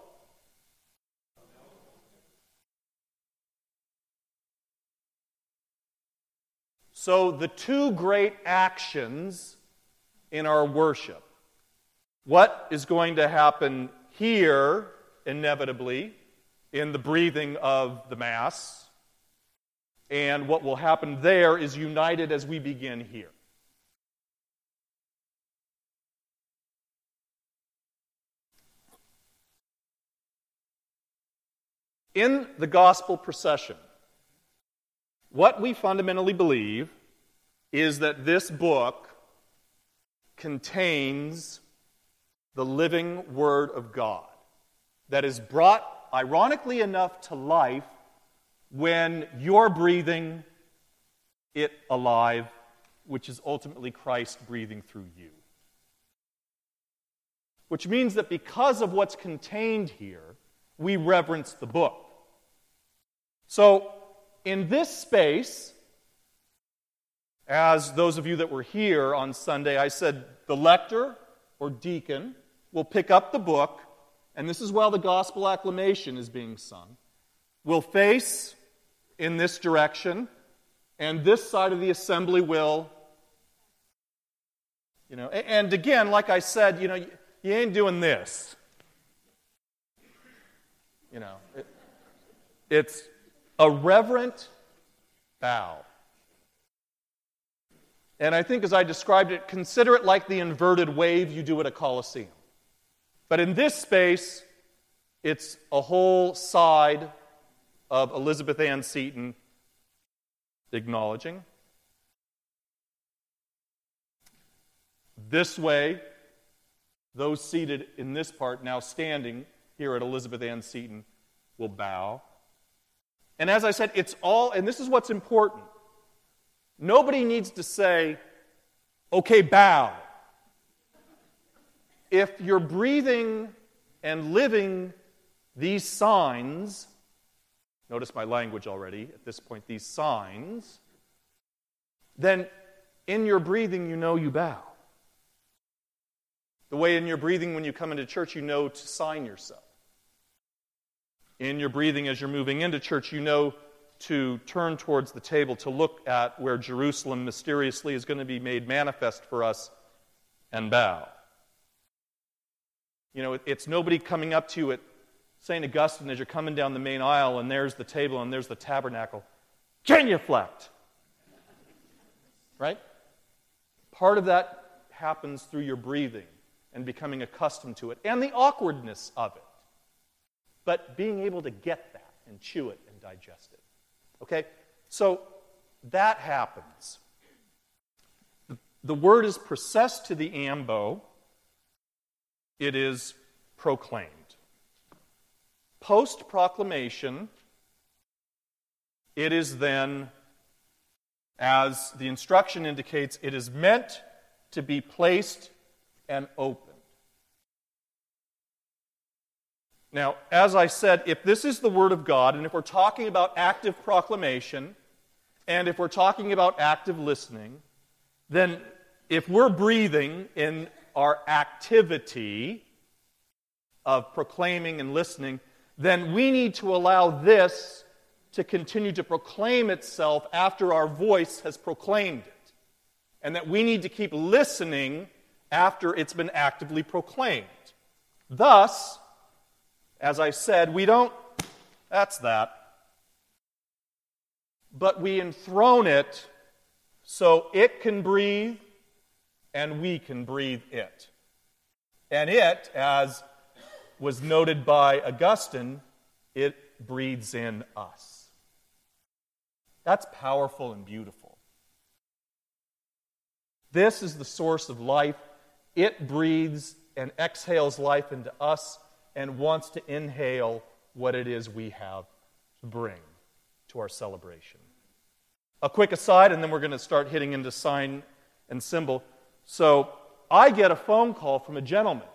So the two great actions in our worship what is going to happen here, inevitably, in the breathing of the Mass, and what will happen there is united as we begin here. In the gospel procession, what we fundamentally believe is that this book contains the living Word of God that is brought, ironically enough, to life when you're breathing it alive, which is ultimately Christ breathing through you. Which means that because of what's contained here, we reverence the book. So, in this space, as those of you that were here on Sunday, I said the lector or deacon will pick up the book, and this is while the gospel acclamation is being sung, will face in this direction, and this side of the assembly will, and again, like I said, you ain't doing this. It's a reverent bow. And I think as I described it, consider it like the inverted wave you do at a coliseum. But in this space, it's a whole side of Elizabeth Ann Seton acknowledging. This way, those seated in this part, now standing here at Elizabeth Ann Seton, will bow. And as I said, it's all, and this is what's important. Nobody needs to say, okay, bow. If you're breathing and living these signs, notice my language already at this point, these signs, then in your breathing you bow. The way in your breathing when you come into church to sign yourself. In your breathing as you're moving into church, to turn towards the table, to look at where Jerusalem mysteriously is going to be made manifest for us and bow. It's nobody coming up to you at St. Augustine as you're coming down the main aisle and there's the table and there's the tabernacle. Genuflect! Right? Part of that happens through your breathing and becoming accustomed to it and the awkwardness of it. But being able to get that and chew it and digest it. Okay? So that happens. The word is processed to the ambo. It is proclaimed. Post-proclamation, it is then, as the instruction indicates, it is meant to be placed and opened. Now, as I said, if this is the Word of God, and if we're talking about active proclamation, and if we're talking about active listening, then if we're breathing in our activity of proclaiming and listening, then we need to allow this to continue to proclaim itself after our voice has proclaimed it. And that we need to keep listening after it's been actively proclaimed. Thus, as I said, that's that. But we enthrone it so it can breathe and we can breathe it. And it, as was noted by Augustine, it breathes in us. That's powerful and beautiful. This is the source of life. It breathes and exhales life into us and wants to inhale what it is we have to bring to our celebration. A quick aside, and then we're going to start hitting into sign and symbol. So, I get a phone call from a gentleman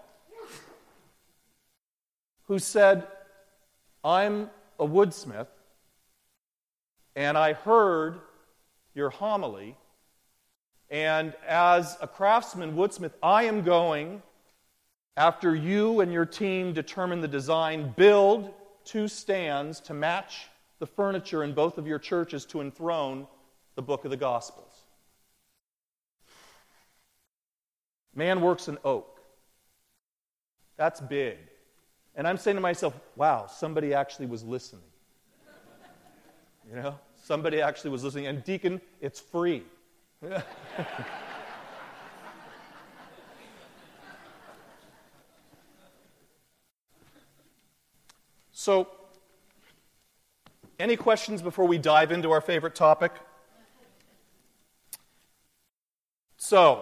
who said, I'm a woodsmith, and I heard your homily, and as a craftsman woodsmith, I am going, after you and your team determine the design, build 2 stands to match the furniture in both of your churches to enthrone the book of the Gospels. Man works in oak. That's big. And I'm saying to myself, wow, somebody actually was listening. Somebody actually was listening. And deacon, it's free. So, any questions before we dive into our favorite topic? So,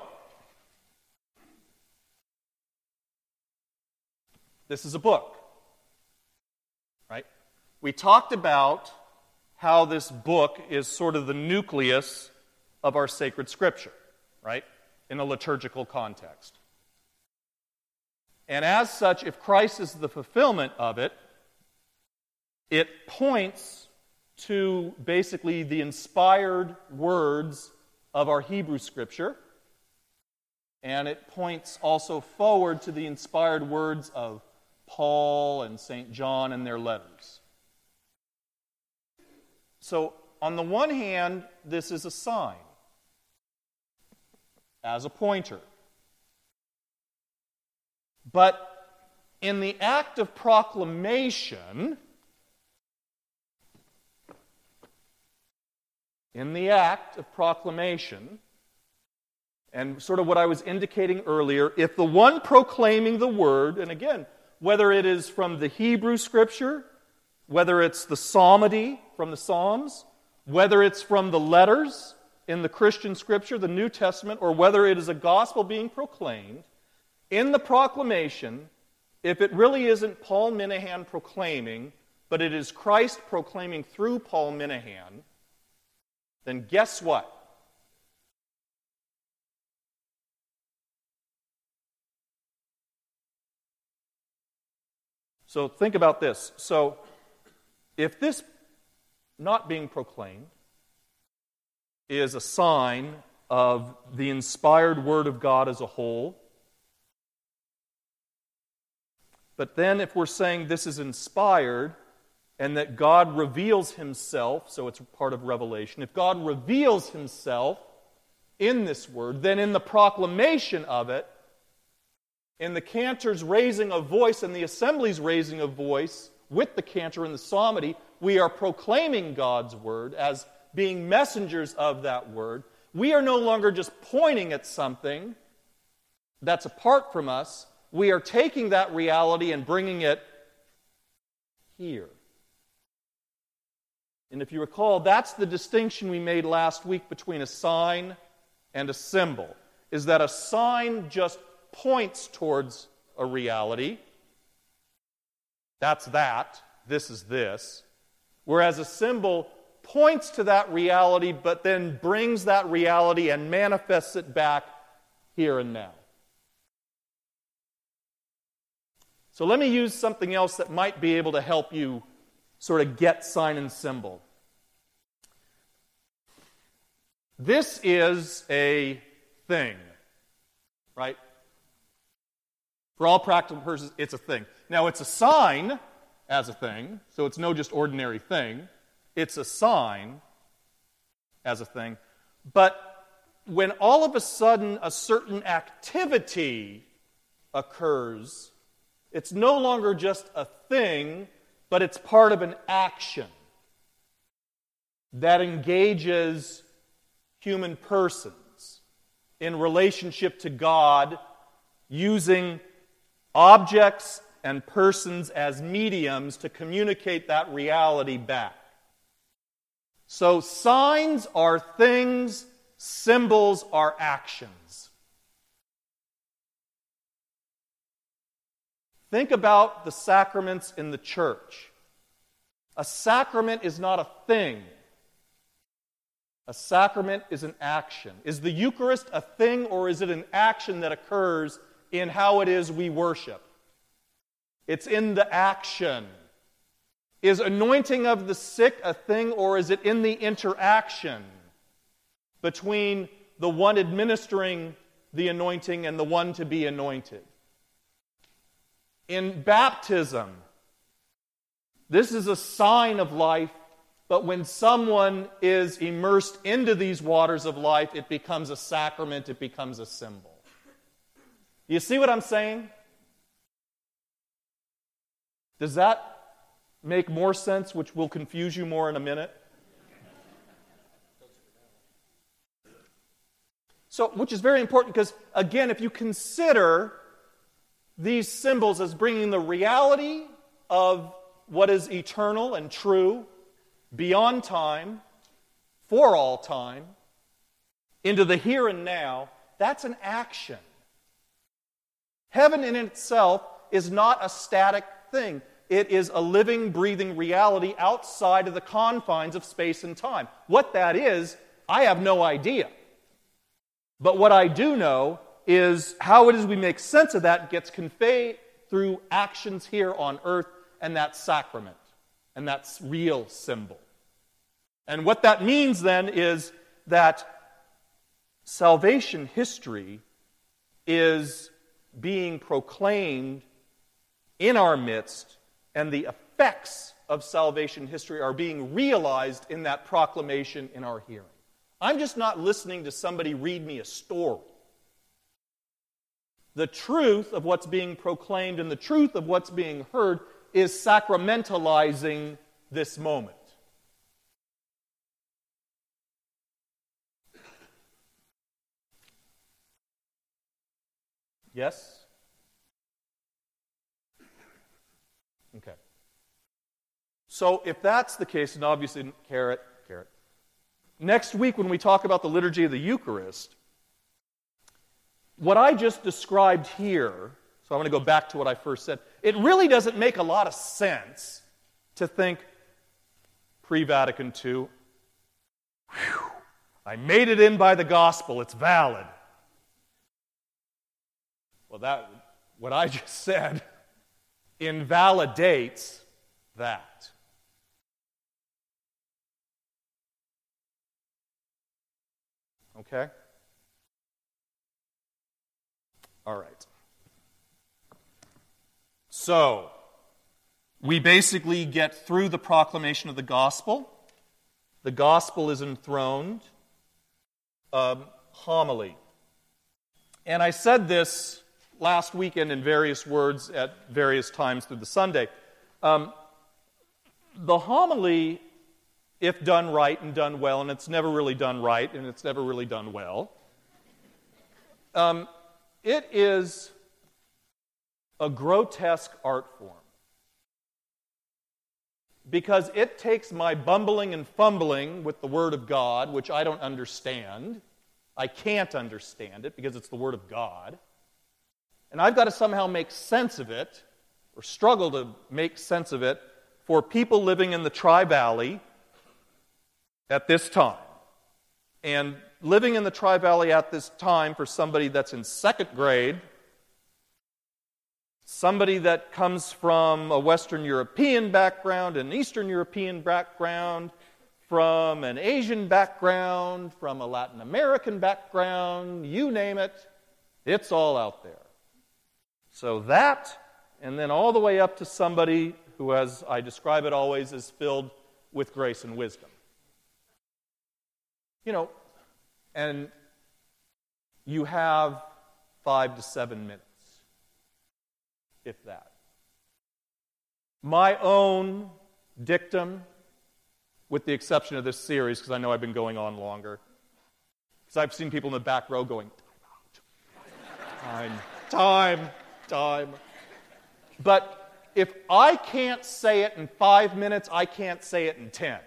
this is a book, right? We talked about how this book is sort of the nucleus of our sacred scripture, right? In a liturgical context. And as such, if Christ is the fulfillment of it, it points to basically the inspired words of our Hebrew scripture, and it points also forward to the inspired words of Paul and St. John and their letters. So, on the one hand, this is a sign, as a pointer. But in the act of proclamation, and sort of what I was indicating earlier, if the one proclaiming the word, and again, whether it is from the Hebrew scripture, whether it's the psalmody from the Psalms, whether it's from the letters in the Christian scripture, the New Testament, or whether it is a gospel being proclaimed, in the proclamation, if it really isn't Paul Minahan proclaiming, but it is Christ proclaiming through Paul Minahan, then guess what? So think about this. So if this not being proclaimed is a sign of the inspired Word of God as a whole, but then if we're saying this is inspired and that God reveals Himself, so it's part of Revelation, if God reveals Himself in this Word, then in the proclamation of it, in the cantor's raising a voice and the assembly's raising a voice with the cantor and the psalmody, we are proclaiming God's Word as being messengers of that Word. We are no longer just pointing at something that's apart from us. We are taking that reality and bringing it here. And if you recall, that's the distinction we made last week between a sign and a symbol, is that a sign just points towards a reality. That's that. This is this. Whereas a symbol points to that reality, but then brings that reality and manifests it back here and now. So let me use something else that might be able to help you sort of get sign and symbol. This is a thing, right? For all practical purposes, it's a thing. Now, it's a sign as a thing, so it's no just ordinary thing. It's a sign as a thing. But when all of a sudden a certain activity occurs, it's no longer just a thing, but it's part of an action that engages human persons in relationship to God, using objects and persons as mediums to communicate that reality back. So signs are things, symbols are actions. Think about the sacraments in the church. A sacrament is not a thing. A sacrament is an action. Is the Eucharist a thing, or is it an action that occurs in how it is we worship? It's in the action. Is anointing of the sick a thing, or is it in the interaction between the one administering the anointing and the one to be anointed? In baptism, this is a sign of life, but when someone is immersed into these waters of life, it becomes a sacrament, it becomes a symbol. You see what I'm saying? Does that make more sense, which will confuse you more in a minute? So, which is very important because, again, if you consider these symbols as bringing the reality of what is eternal and true, beyond time, for all time, into the here and now, that's an action. Heaven in itself is not a static thing. It is a living, breathing reality outside of the confines of space and time. What that is, I have no idea. But what I do know is how it is we make sense of that gets conveyed through actions here on earth, and that's sacrament, and that's real symbol. And what that means then is that salvation history is being proclaimed in our midst, and the effects of salvation history are being realized in that proclamation in our hearing. I'm just not listening to somebody read me a story. The truth of what's being proclaimed and the truth of what's being heard is sacramentalizing this moment. Yes? Okay. So if that's the case, and obviously, carrot. Next week when we talk about the liturgy of the Eucharist, what I just described here, so I want to go back to what I first said, it really doesn't make a lot of sense to think pre-Vatican II, whew, I made it in by the gospel, it's valid. Well, what I just said invalidates that. Okay? All right. So, we basically get through the proclamation of the gospel. The gospel is enthroned. Homily. And I said this last weekend in various words at various times through the Sunday. The homily, if done right and done well, and it's never really done right and it's never really done well, it is a grotesque art form. Because it takes my bumbling and fumbling with the Word of God, which I don't understand. I can't understand it because it's the Word of God. And I've got to somehow make sense of it, or struggle to make sense of it, for people living in the Tri-Valley at this time. And living in the Tri-Valley at this time for somebody that's in second grade, somebody that comes from a Western European background, an Eastern European background, from an Asian background, from a Latin American background, you name it, it's all out there. So that, and then all the way up to somebody who, as I describe it always, is filled with grace and wisdom. You know, and you have 5 to 7 minutes, if that. My own dictum, with the exception of this series, because I know I've been going on longer, because I've seen people in the back row going, time. But if I can't say it in 5 minutes, I can't say it in 10.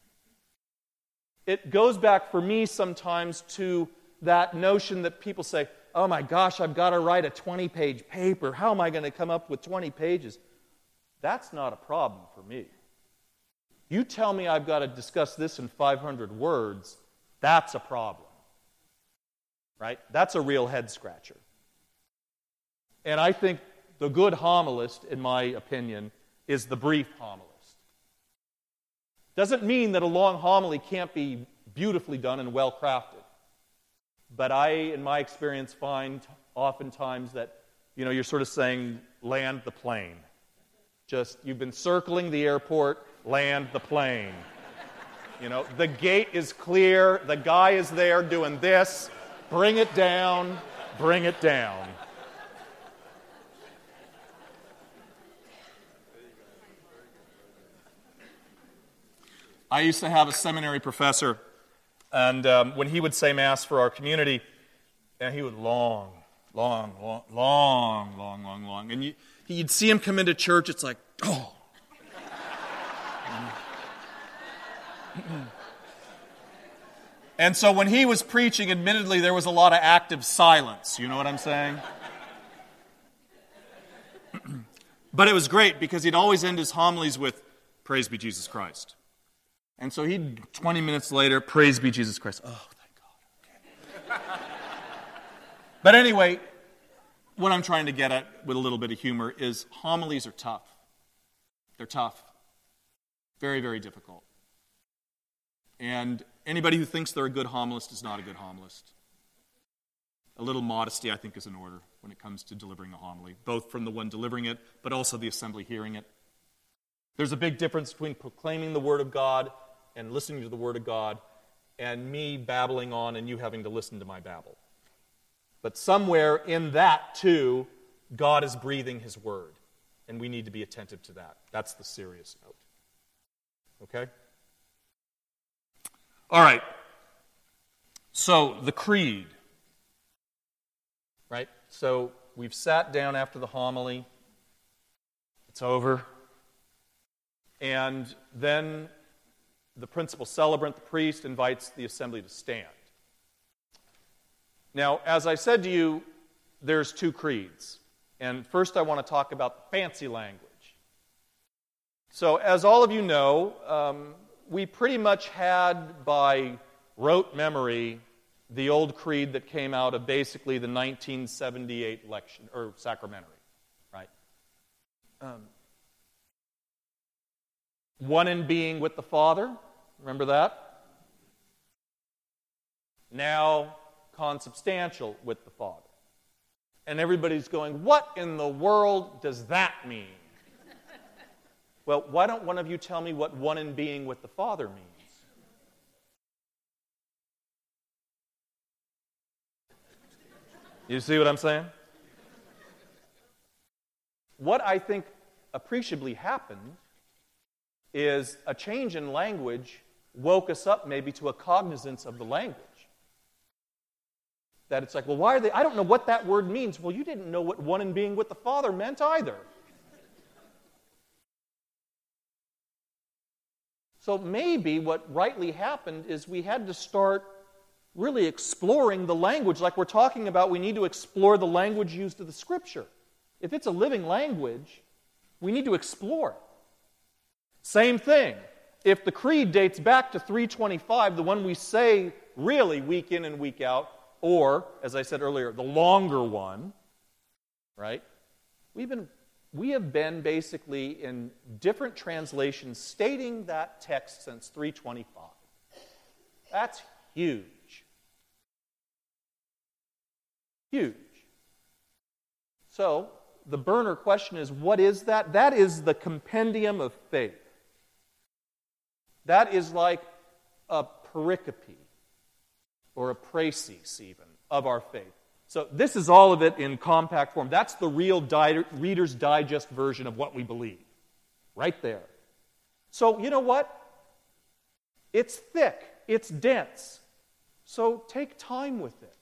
It goes back for me sometimes to that notion that people say, oh my gosh, I've got to write a 20-page paper. How am I going to come up with 20 pages? That's not a problem for me. You tell me I've got to discuss this in 500 words, that's a problem. Right? That's a real head-scratcher. And I think the good homilist, in my opinion, is the brief homilist. Doesn't mean that a long homily can't be beautifully done and well-crafted. But I, in my experience, find oftentimes that, you're sort of saying, land the plane. Just, you've been circling the airport, land the plane. The gate is clear, the guy is there doing this, bring it down, bring it down. I used to have a seminary professor, and when he would say Mass for our community, and he would long. And you'd see him come into church, it's like, oh. And so when he was preaching, admittedly, there was a lot of active silence. You know what I'm saying? But it was great because he'd always end his homilies with, "Praise be Jesus Christ." And so 20 minutes later, "Praise be Jesus Christ." Oh, thank God. Okay. But anyway, what I'm trying to get at with a little bit of humor is homilies are tough. They're tough. Very, very difficult. And anybody who thinks they're a good homilist is not a good homilist. A little modesty, I think, is in order when it comes to delivering a homily, both from the one delivering it, but also the assembly hearing it. There's a big difference between proclaiming the Word of God and listening to the Word of God and me babbling on and you having to listen to my babble. But somewhere in that, too, God is breathing His Word, and we need to be attentive to that. That's the serious note. Okay? All right. So, the creed. Right? So, we've sat down after the homily. It's over. And then the principal celebrant, the priest, invites the assembly to stand. Now, as I said to you, there's two creeds. And first I want to talk about the fancy language. So, as all of you know, we pretty much had by rote memory the old creed that came out of basically the 1978 election, or sacramentary, right? One in being with the Father, remember that? Now, consubstantial with the Father. And everybody's going, what in the world does that mean? Well, why don't one of you tell me what one in being with the Father means? You see what I'm saying? What I think appreciably happened is a change in language woke us up maybe to a cognizance of the language. That it's like, well, why are they, I don't know what that word means. Well, you didn't know what one in being with the Father meant either. So maybe what rightly happened is we had to start really exploring the language. Like we're talking about, we need to explore the language used of the Scripture. If it's a living language, we need to explore it. Same thing. If the creed dates back to 325, the one we say really week in and week out, or, as I said earlier, the longer one, right? We have been basically in different translations stating that text since 325. That's huge. Huge. So, the burner question is, what is that? That is the compendium of faith. That is like a pericope, or a praesis even, of our faith. So this is all of it in compact form. That's the real Reader's Digest version of what we believe. Right there. So, you know what? It's thick. It's dense. So take time with it.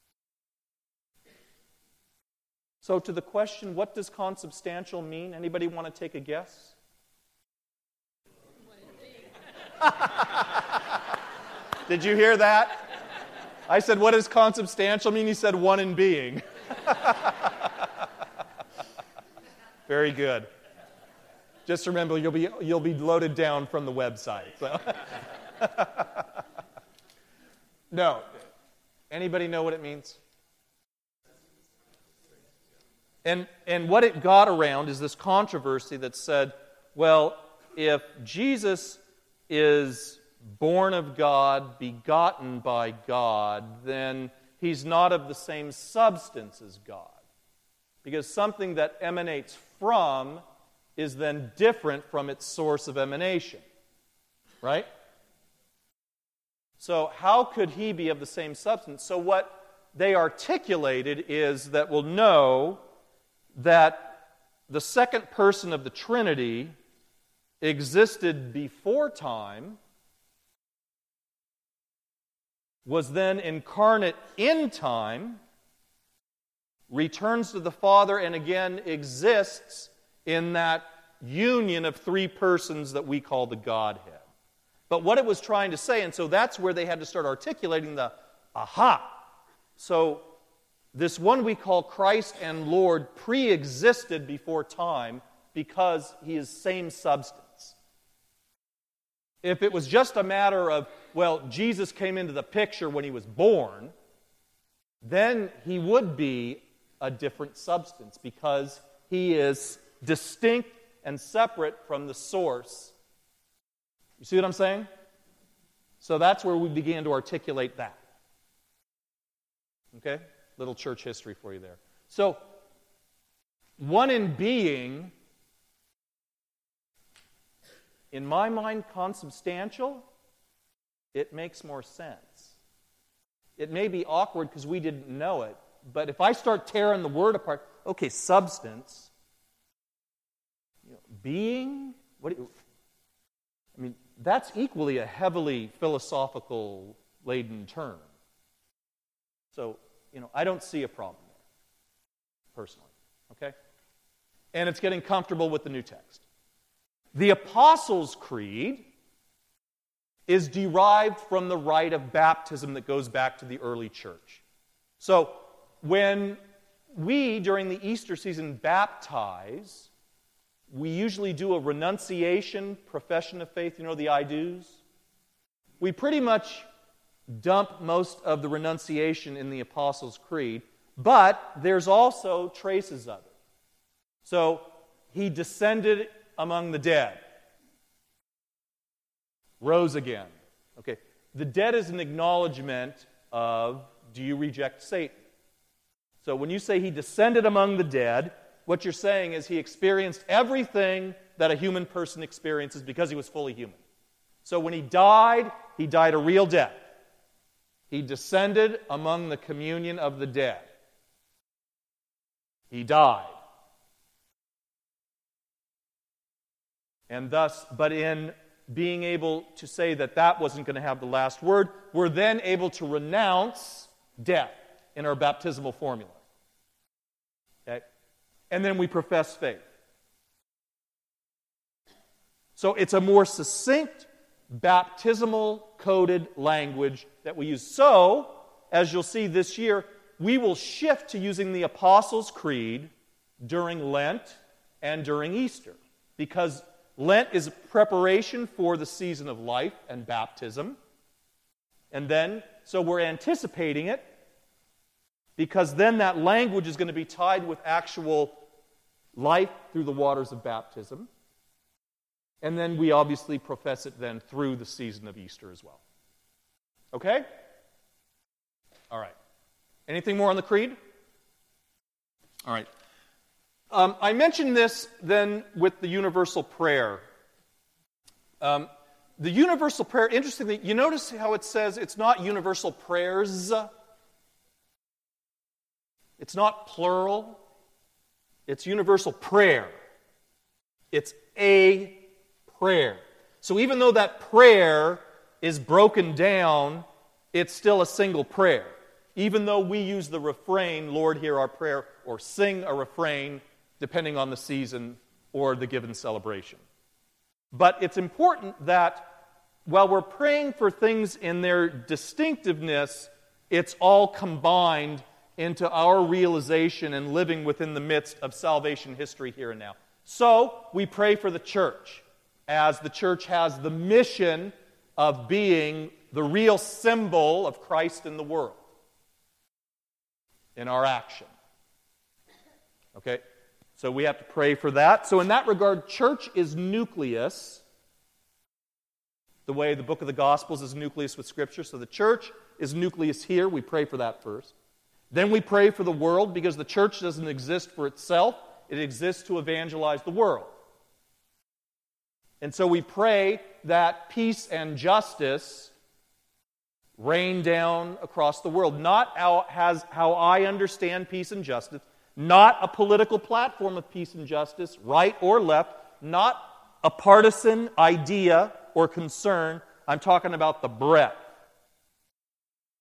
So to the question, what does consubstantial mean? Anybody want to take a guess? Did you hear that? I said, what does consubstantial mean? He said, one in being. Very good. Just remember, you'll be loaded down from the website. So. No. Anybody know what it means? And what it got around is this controversy that said, well, if Jesus is born of God, begotten by God, then he's not of the same substance as God. Because something that emanates from is then different from its source of emanation. Right? So how could he be of the same substance? So what they articulated is that we'll know that the second person of the Trinity existed before time was then incarnate in time, returns to the Father, and again exists in that union of three persons that we call the Godhead. But what it was trying to say, and so that's where they had to start articulating the aha. So this one we call Christ and Lord pre-existed before time because he is same substance. If it was just a matter of, well, Jesus came into the picture when he was born, then he would be a different substance because he is distinct and separate from the source. You see what I'm saying? So that's where we began to articulate that. Okay? Little church history for you there. So, one in being, in my mind, consubstantial, it makes more sense. It may be awkward because we didn't know it, but if I start tearing the word apart, okay, substance, being, that's equally a heavily philosophical laden term. So, I don't see a problem there, personally. Okay? And it's getting comfortable with the new text. The Apostles' Creed is derived from the rite of baptism that goes back to the early church. So, when we, during the Easter season, baptize, we usually do a renunciation, profession of faith, the I do's. We pretty much dump most of the renunciation in the Apostles' Creed, but there's also traces of it. So, he descended among the dead, rose again. Okay, the dead is an acknowledgement of, do you reject Satan? So when you say he descended among the dead, what you're saying is he experienced everything that a human person experiences because he was fully human. So when he died a real death. He descended among the communion of the dead. He died. And thus, but in being able to say that that wasn't going to have the last word, we're then able to renounce death in our baptismal formula. Okay? And then we profess faith. So it's a more succinct, baptismal coded language that we use. So, as you'll see this year, we will shift to using the Apostles' Creed during Lent and during Easter. Because Lent is a preparation for the season of life and baptism. And then, so we're anticipating it, because then that language is going to be tied with actual life through the waters of baptism. And then we obviously profess it then through the season of Easter as well. Okay? All right. Anything more on the creed? All right. I mentioned this then with the universal prayer. The universal prayer, interestingly, you notice how it says it's not universal prayers. It's not plural. It's universal prayer. It's a prayer. So even though that prayer is broken down, it's still a single prayer. Even though we use the refrain, Lord, hear our prayer, or sing a refrain, depending on the season or the given celebration. But it's important that while we're praying for things in their distinctiveness, it's all combined into our realization and living within the midst of salvation history here and now. So, we pray for the church, as the church has the mission of being the real symbol of Christ in the world, in our action. Okay? So we have to pray for that. So in that regard, church is nucleus, the way the book of the Gospels is nucleus with Scripture. So the church is nucleus here. We pray for that first. Then we pray for the world, because the church doesn't exist for itself. It exists to evangelize the world. And so we pray that peace and justice rain down across the world. Not how I understand peace and justice, not a political platform of peace and justice, right or left, not a partisan idea or concern. I'm talking about the breadth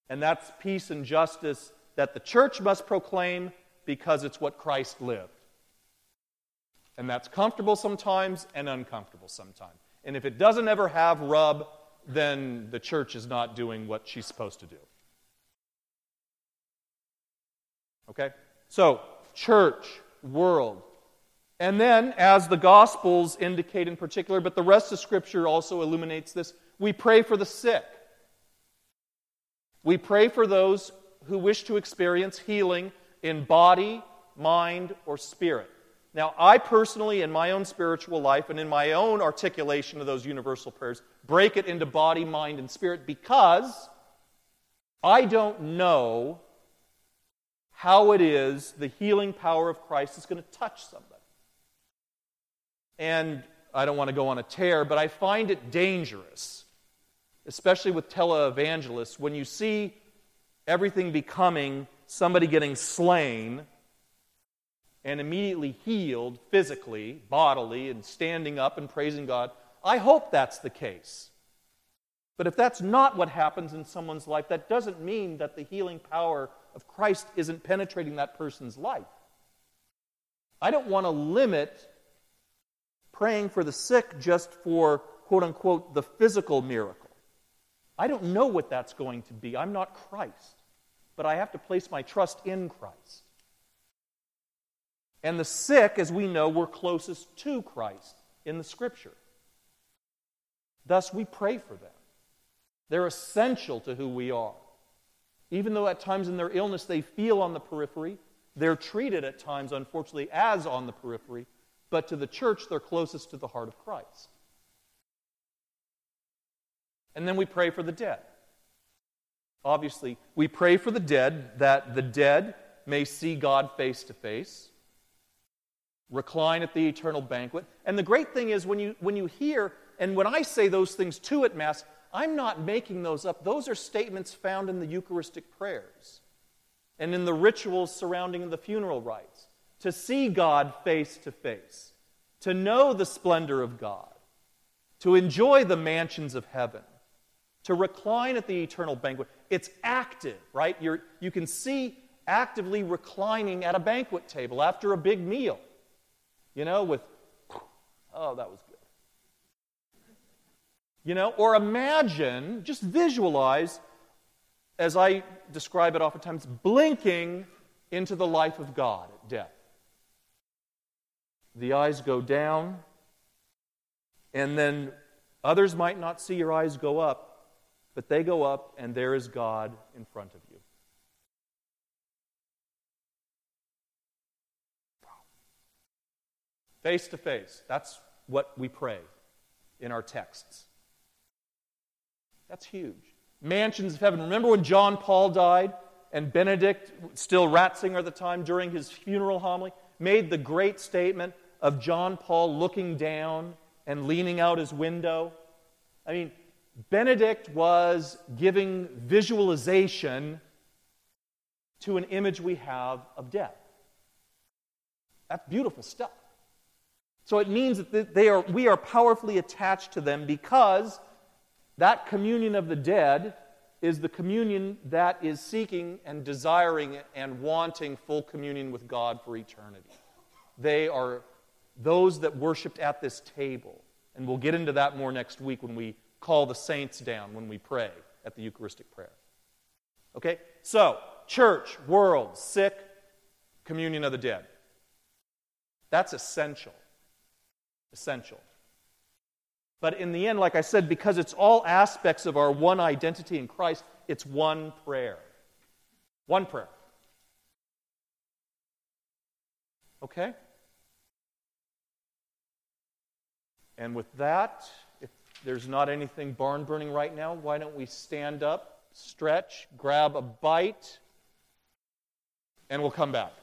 And that's peace and justice that the church must proclaim because it's what Christ lived. And that's comfortable sometimes and uncomfortable sometimes. And if it doesn't ever have rub, then the church is not doing what she's supposed to do. Okay? So, church, world. And then, as the Gospels indicate in particular, but the rest of Scripture also illuminates this, we pray for the sick. We pray for those who wish to experience healing in body, mind, or spirit. Now, I personally, in my own spiritual life and in my own articulation of those universal prayers, break it into body, mind, and spirit because I don't know how it is the healing power of Christ is going to touch somebody. And I don't want to go on a tear, but I find it dangerous, especially with televangelists, when you see everything becoming somebody getting slain and immediately healed physically, bodily, and standing up and praising God. I hope that's the case. But if that's not what happens in someone's life, that doesn't mean that the healing power of Christ isn't penetrating that person's life. I don't want to limit praying for the sick just for, quote-unquote, the physical miracle. I don't know what that's going to be. I'm not Christ. But I have to place my trust in Christ. And the sick, as we know, were closest to Christ in the Scripture. Thus, we pray for them. They're essential to who we are. Even though at times in their illness they feel on the periphery, they're treated at times, unfortunately, as on the periphery, but to the church, they're closest to the heart of Christ. And then we pray for the dead. Obviously, we pray for the dead, that the dead may see God face to face, recline at the eternal banquet. And the great thing is when you hear, and when I say those things too at Mass, I'm not making those up. Those are statements found in the Eucharistic prayers and in the rituals surrounding the funeral rites. To see God face to face, to know the splendor of God, to enjoy the mansions of heaven, to recline at the eternal banquet. It's active, right? You can see actively reclining at a banquet table after a big meal. You know, with, oh, that was good. You know, or imagine, just visualize, as I describe it oftentimes, blinking into the life of God at death. The eyes go down, and then others might not see your eyes go up, but they go up, and there is God in front of you. Face to face. That's what we pray in our texts. That's huge. Mansions of heaven. Remember when John Paul died and Benedict, still Ratzinger at the time, during his funeral homily, made the great statement of John Paul looking down and leaning out his window? I mean, Benedict was giving visualization to an image we have of death. That's beautiful stuff. So it means that we are powerfully attached to them because that communion of the dead is the communion that is seeking and desiring and wanting full communion with God for eternity. They are those that worshiped at this table. And we'll get into that more next week when we call the saints down, when we pray at the Eucharistic prayer. Okay? So, church, world, sick, communion of the dead. That's essential. Essential. But in the end, like I said, because it's all aspects of our one identity in Christ, it's one prayer. One prayer. Okay? And with that, if there's not anything barn burning right now, why don't we stand up, stretch, grab a bite, and we'll come back.